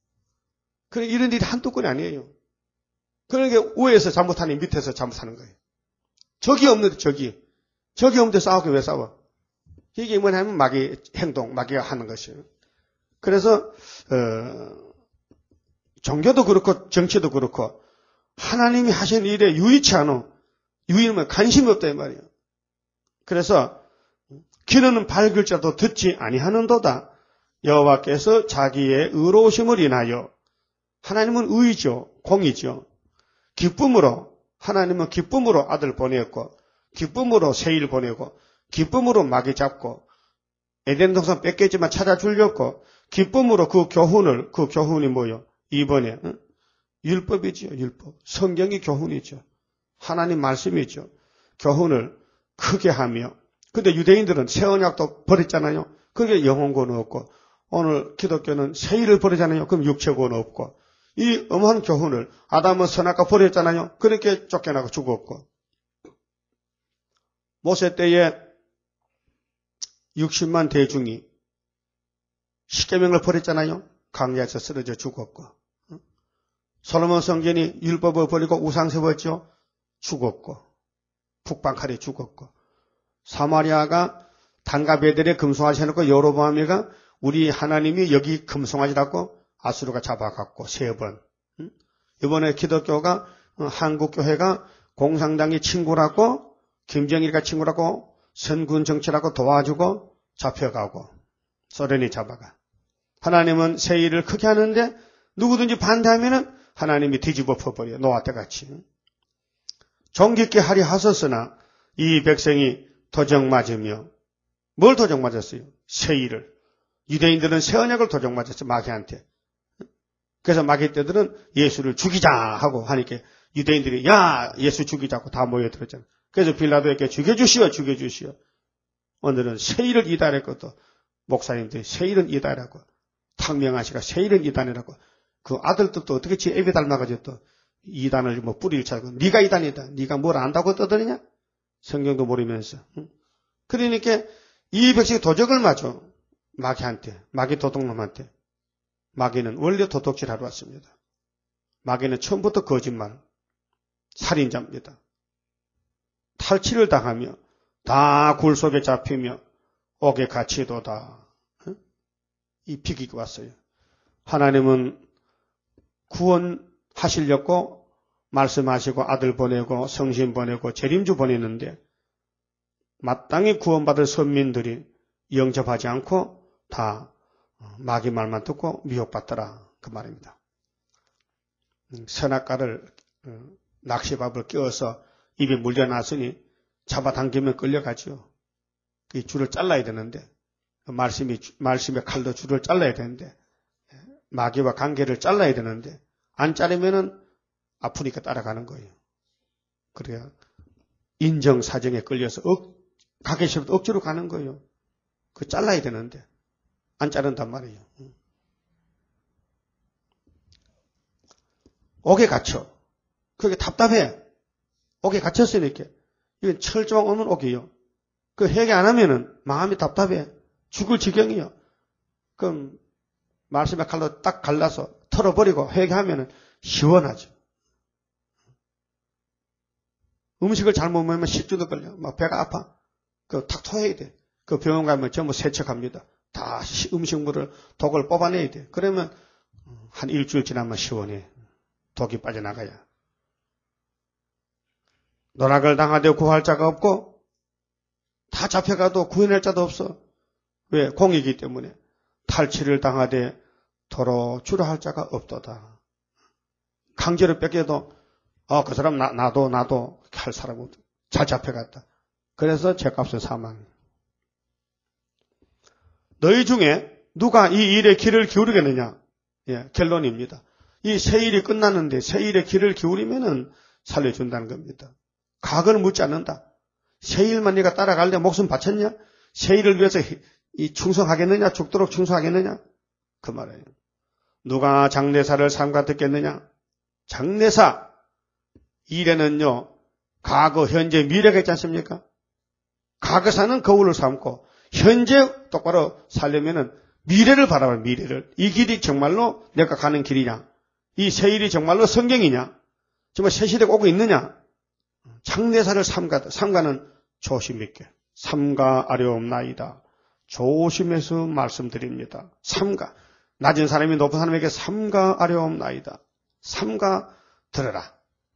그래 이런 일이 한두 건이 아니에요. 그러니까 위에서 잘못하니 밑에서 잘못하는 거예요. 적이 없는데 적이. 적이 없는데 싸우게 왜 싸워? 이게 뭐냐면 마귀 행동, 마귀가 하는 것이에요. 그래서 어, 종교도 그렇고 정치도 그렇고 하나님이 하신 일에 유의치 않아. 유의는 관심이 없다 이 말이에요. 그래서 귀는 밝을지라도 듣지 아니하는도다. 여호와께서 자기의 의로우심을 인하여 하나님은 의죠. 공이죠. 기쁨으로 하나님은 기쁨으로 아들 보냈고 기쁨으로 세일 보내고 기쁨으로 마귀 잡고 에덴 동산 뺏겼지만 찾아주려고 기쁨으로 그 교훈을 그 교훈이 뭐요? 이번에 응? 율법이죠. 율법. 성경이 교훈이죠. 하나님 말씀이죠. 교훈을 크게 하며 근데 유대인들은 새 언약도 버렸잖아요. 그게 영혼권 없고 오늘 기독교는 세일을 버리잖아요. 그럼 육체권 없고 이 엄한 교훈을 아담은 선악과 버렸잖아요. 그렇게 쫓겨나고 죽었고 모세 때에 육십만 대중이 십계명을 버렸잖아요. 강야에서 쓰러져 죽었고, 솔로몬 성전이 율법을 버리고 우상 세웠죠. 죽었고, 북방칼에 죽었고, 사마리아가 단과 베델에 금송아지 해놓고 여로보암이가 우리 하나님이 여기 금송아지라고 아수르가 잡아갔고 세 번. 이번에 기독교가 한국교회가 공산당이 친구라고 김정일이가 친구라고 선군 정치라고 도와주고 잡혀가고 소련이 잡아가. 하나님은 새 일을 크게 하는데 누구든지 반대하면은 하나님이 뒤집어 퍼버려. 노아 때같이. 종깃게 하리 하소서나 이 백성이 도적 맞으며 뭘 도적 맞았어요? 새 일을. 유대인들은 새 언약을 도적 맞았어요. 마귀한테. 그래서 마귀 때들은 예수를 죽이자 하고 하니까 유대인들이 야 예수 죽이자고 다 모여들었잖아요. 그래서 빌라도에게 죽여주시오 죽여주시오. 오늘은 새 일을 이단했거든. 목사님들이 새 일은 이단이라고. 탕명한 씨가 새 일은 이단이라고. 그 아들도 또 어떻게 지 애비 닮아가지고 또 이단을 뭐 뿌리를 차고 네가 이단이다. 네가 뭘 안다고 떠드느냐? 성경도 모르면서. 그러니까 이 백성이 도적을 맞아. 마귀한테. 마귀 도둑놈한테. 마귀는 원래 도둑질하러 왔습니다. 마귀는 처음부터 거짓말. 살인자입니다. 탈취를 당하며 다 굴 속에 잡히며 옥에 갇히도다. 이 비기가 왔어요. 하나님은 구원하시려고 말씀하시고 아들 보내고 성신 보내고 재림주 보내는데 마땅히 구원받을 선민들이 영접하지 않고 다 마귀 말만 듣고 미혹받더라. 그 말입니다. 선악과를 낚시밥을 끼워서 입에 물려놨으니 잡아당기면 끌려가죠. 그 줄을 잘라야 되는데 말씀이 말씀의 칼로 줄을 잘라야 되는데 마귀와 관계를 잘라야 되는데 안 자르면은 아프니까 따라가는 거예요. 그래야 인정사정에 끌려서 억, 가기 싫어도 억지로 가는 거예요. 그 잘라야 되는데 안 자른단 말이에요. 옥에 갇혀. 그게 답답해. 옥에 갇혔으니까. 이건 철조망 없는 옥이에요. 그 회개 안 하면은 마음이 답답해. 죽을 지경이요. 그럼 말씀의 칼로 딱 갈라서 털어버리고 회개하면은 시원하죠. 음식을 잘못 먹으면 식중독 걸려. 막 배가 아파. 그 탁 토해야 돼. 그 병원 가면 전부 세척합니다. 다 음식물을 독을 뽑아내야 돼. 그러면 한 일주일 지나면 시원해. 독이 빠져나가야. 노락을 당하되 구할 자가 없고 다 잡혀가도 구해낼 자도 없어. 왜? 공이기 때문에. 탈취를 당하되 도로 주라 할 자가 없도다. 강제로 뺏겨도 어, 그 사람 나, 나도 나도 할 사람 없다. 잘 잡혀갔다. 그래서 죄값은 사망. 너희 중에 누가 이 일에 귀를 기울이겠느냐? 예, 결론입니다. 이 새 일이 끝났는데 새 일에 귀를 기울이면은 살려준다는 겁니다. 각을 묻지 않는다. 새 일만 네가 따라갈래 목숨 바쳤냐? 새 일을 위해서 이 충성하겠느냐? 죽도록 충성하겠느냐? 그 말이에요. 누가 장례사를 삼가 듣겠느냐? 장례사 일에는요, 과거, 현재, 미래가 있지 않습니까? 과거사는 거울을 삼고 현재 똑바로 살려면은 미래를 바라봐. 미래를. 이 길이 정말로 내가 가는 길이냐? 이 새 일이 정말로 성경이냐? 정말 새 시대가 오고 있느냐? 장례사를 삼가, 삼가는 조심 있게 삼가하려옵나이다. 조심해서 말씀드립니다. 삼가. 낮은 사람이 높은 사람에게 삼가하려옵나이다. 삼가 들어라.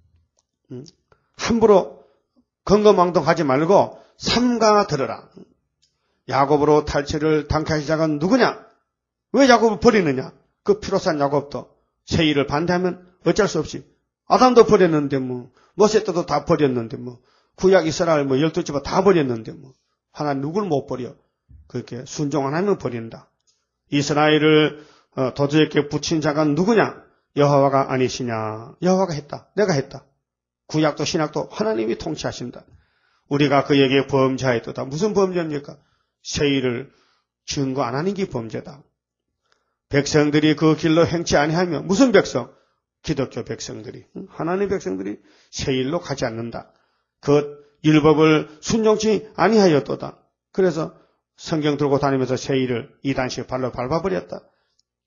함부로 건거망동하지 말고 삼가 들어라. 야곱으로 탈취를 당케 시작한 누구냐? 왜 야곱을 버리느냐? 그 피로산 야곱도 새 일을 반대하면 어쩔 수 없이 아담도 버렸는데 뭐 모세 때도 다 버렸는데 뭐 구약 이스라엘 뭐 열두 지파 다 버렸는데 뭐 하나님 누굴 못 버려? 그렇게 순종 안 하면 버린다. 이스라엘을 도저에게 붙인 자가 누구냐? 여호와가 아니시냐? 여호와가 했다. 내가 했다. 구약도 신약도 하나님이 통치하신다. 우리가 그에게 범죄하였도다. 무슨 범죄입니까? 새 일을 증거 안 하는 게 범죄다. 백성들이 그 길로 행치 아니하며 무슨 백성? 기독교 백성들이, 하나님의 백성들이 새 일로 가지 않는다. 그 율법을 순종치 아니하였도다. 그래서 성경 들고 다니면서 새 일을 이단식 발로 밟아버렸다.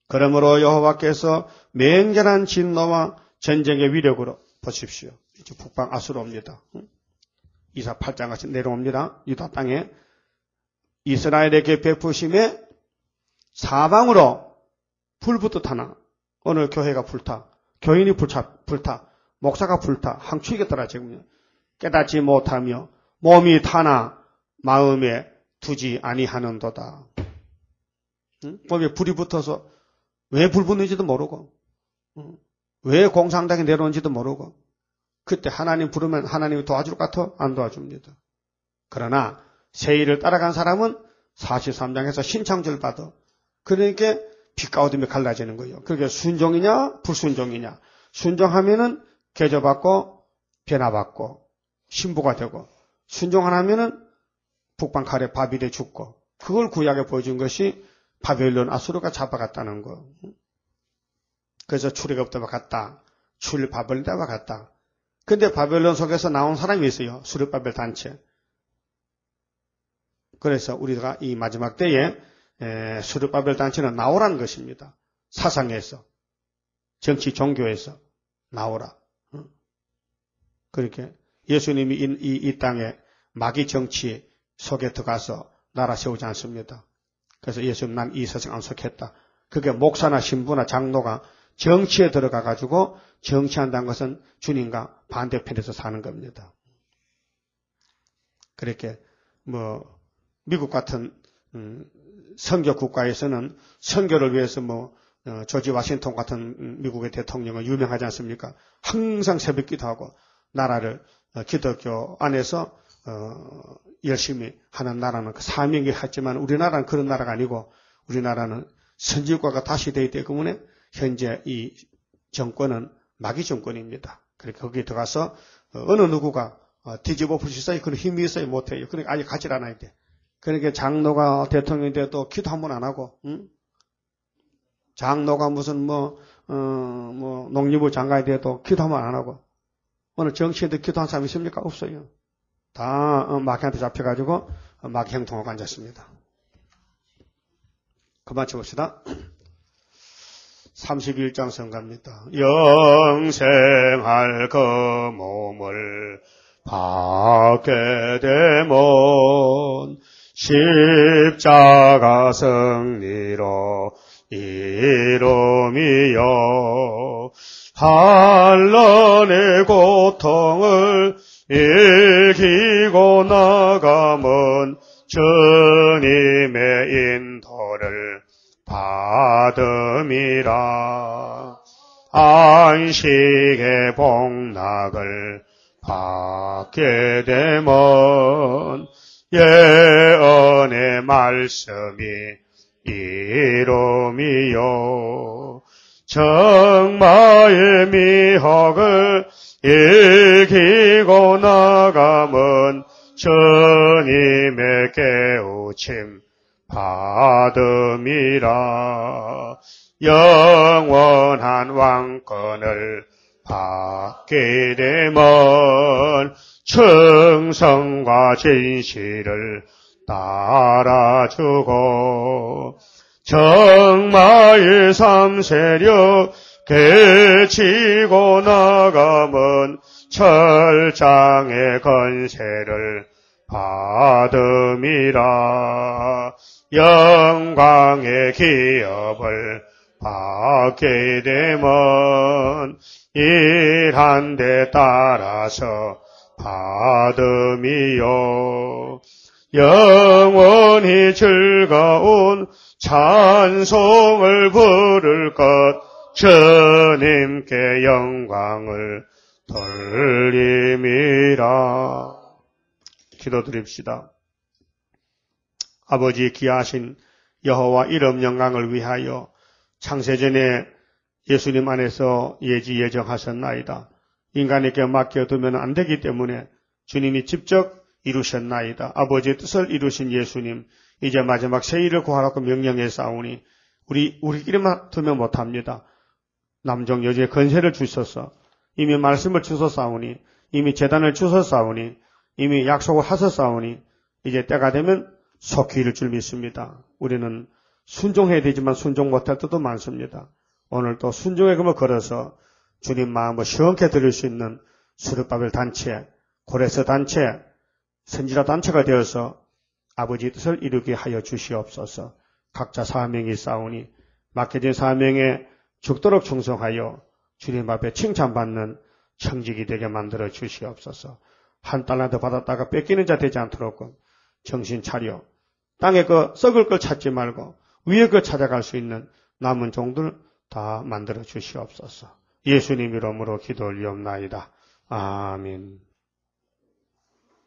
그러므로 여호와께서 맹렬한 진노와 전쟁의 위력으로 보십시오. 이제 북방 아수로 옵니다. 이사 팔 장 같이 내려옵니다. 유다 땅에 이스라엘에게 베푸심에 사방으로 불붙듯 하나. 오늘 교회가 불타. 교인이 불타. 불타. 목사가 불타. 항추이겠더라 지금. 깨닫지 못하며 몸이 타나 마음에 두지 아니하는도다. 응? 몸에 불이 붙어서 왜 불 붙는지도 모르고 응? 왜 공상당에 내려오는지도 모르고 그때 하나님 부르면 하나님이 도와줄 것 같아? 안 도와줍니다. 그러나 세일을 따라간 사람은 사십삼 장에서 신창조를 받아. 그러니까 빛과 어둠이 갈라지는 거예요. 그게 순종이냐 불순종이냐. 순종하면은 개조받고 변화받고 신부가 되고 순종 안 하면은 북방 칼에 바빌에 죽고 그걸 구약에 보여준 것이 바벨론 아수르가 잡아갔다는 거. 그래서 출애굽 때와 같다. 출 바벨론 때와 같다. 근데 바벨론 속에서 나온 사람이 있어요. 수르바벨 단체. 그래서 우리가 이 마지막 때에 에, 수르바벨 단체는 나오라는 것입니다. 사상에서, 정치 종교에서 나오라. 그렇게 예수님이 이, 이, 이 땅에 마귀 정치 속에 들어가서 나라 세우지 않습니다. 그래서 예수님 난 이 세상 안 속했다. 그게 목사나 신부나 장로가 정치에 들어가 가지고 정치한다는 것은 주님과 반대편에서 사는 겁니다. 그렇게 뭐 미국 같은 음, 선교 국가에서는 선교를 위해서 뭐 어, 조지 워싱턴 같은 음, 미국의 대통령은 유명하지 않습니까? 항상 새벽 기도하고 나라를 어, 기독교 안에서 어, 열심히 하는 나라는 그 사명이 했지만 우리나라는 그런 나라가 아니고 우리나라는 선진국가가 다시 되기 때문에 현재 이 정권은 마귀 정권입니다. 그러니까 거기에 들어가서 어느 누구가 뒤집어 풀 수 있어요? 그런 힘이 있어요? 못해요. 그러니까 아직 가지 않아야 돼. 그러니까 장로가 대통령이 돼도 기도 한 번 안 하고, 응? 장로가 무슨 뭐, 어, 뭐, 농림부 장관이 돼도 기도 한 번 안 하고, 오늘 정치에도 기도한 사람 있습니까? 없어요. 다 마귀한테 잡혀가지고 마귀 행동하고 앉았습니다. 그만 쳐봅시다. 삼십일 장 성가입니다. 영생할 그 몸을 받게 되면 십자가 승리로 이름이여 한란의 고통을 이기고 나가면 주님의 인도를 받음이라. 안식의 복락을 받게 되면 예언의 말씀이 이름이요 정마의 미혹을 이기고 나가면 주님의 깨우침 받음이라. 영원한 왕권을 받게 되면 충성과 진실을 따라주고 정마의 삼세력 개치고 나가면 철장의 건세를 받음이라. 영광의 기업을 받게 되면 일한 데 따라서 받음이요 영원히 즐거운 찬송을 부를 것 주님께 영광을 돌림이라. 기도드립시다. 아버지 귀하신 여호와 이름 영광을 위하여 창세전에 예수님 안에서 예지 예정하셨나이다. 인간에게 맡겨두면 안 되기 때문에 주님이 직접 이루셨나이다. 아버지의 뜻을 이루신 예수님, 이제 마지막 세일을 구하라고 명령해 싸우니 우리 우리끼리만 두면 못합니다. 남종 여주의 건세를 주셔서 이미 말씀을 주셔 싸우니 이미 제단을 주셔 싸우니 이미 약속을 하셔 싸우니 이제 때가 되면 속히 이룰 줄 믿습니다. 우리는 순종해야 되지만 순종 못할 때도 많습니다. 오늘도 순종의 금을 걸어서 주님 마음을 시원케 드릴 수 있는 수르바벨 단체, 고레스 단체, 선지자 단체가 되어서 아버지 뜻을 이루게 하여 주시옵소서. 각자 사명이 있사오니 맡겨진 사명에 죽도록 충성하여 주님 앞에 칭찬받는 청직이 되게 만들어 주시옵소서. 한 달란트 받았다가 뺏기는 자 되지 않도록 정신 차려. 땅에 그 썩을 걸 찾지 말고 위에 그 찾아갈 수 있는 남은 종들 다 만들어 주시옵소서. 예수님 이름으로 기도 올리옵나이다. 아멘.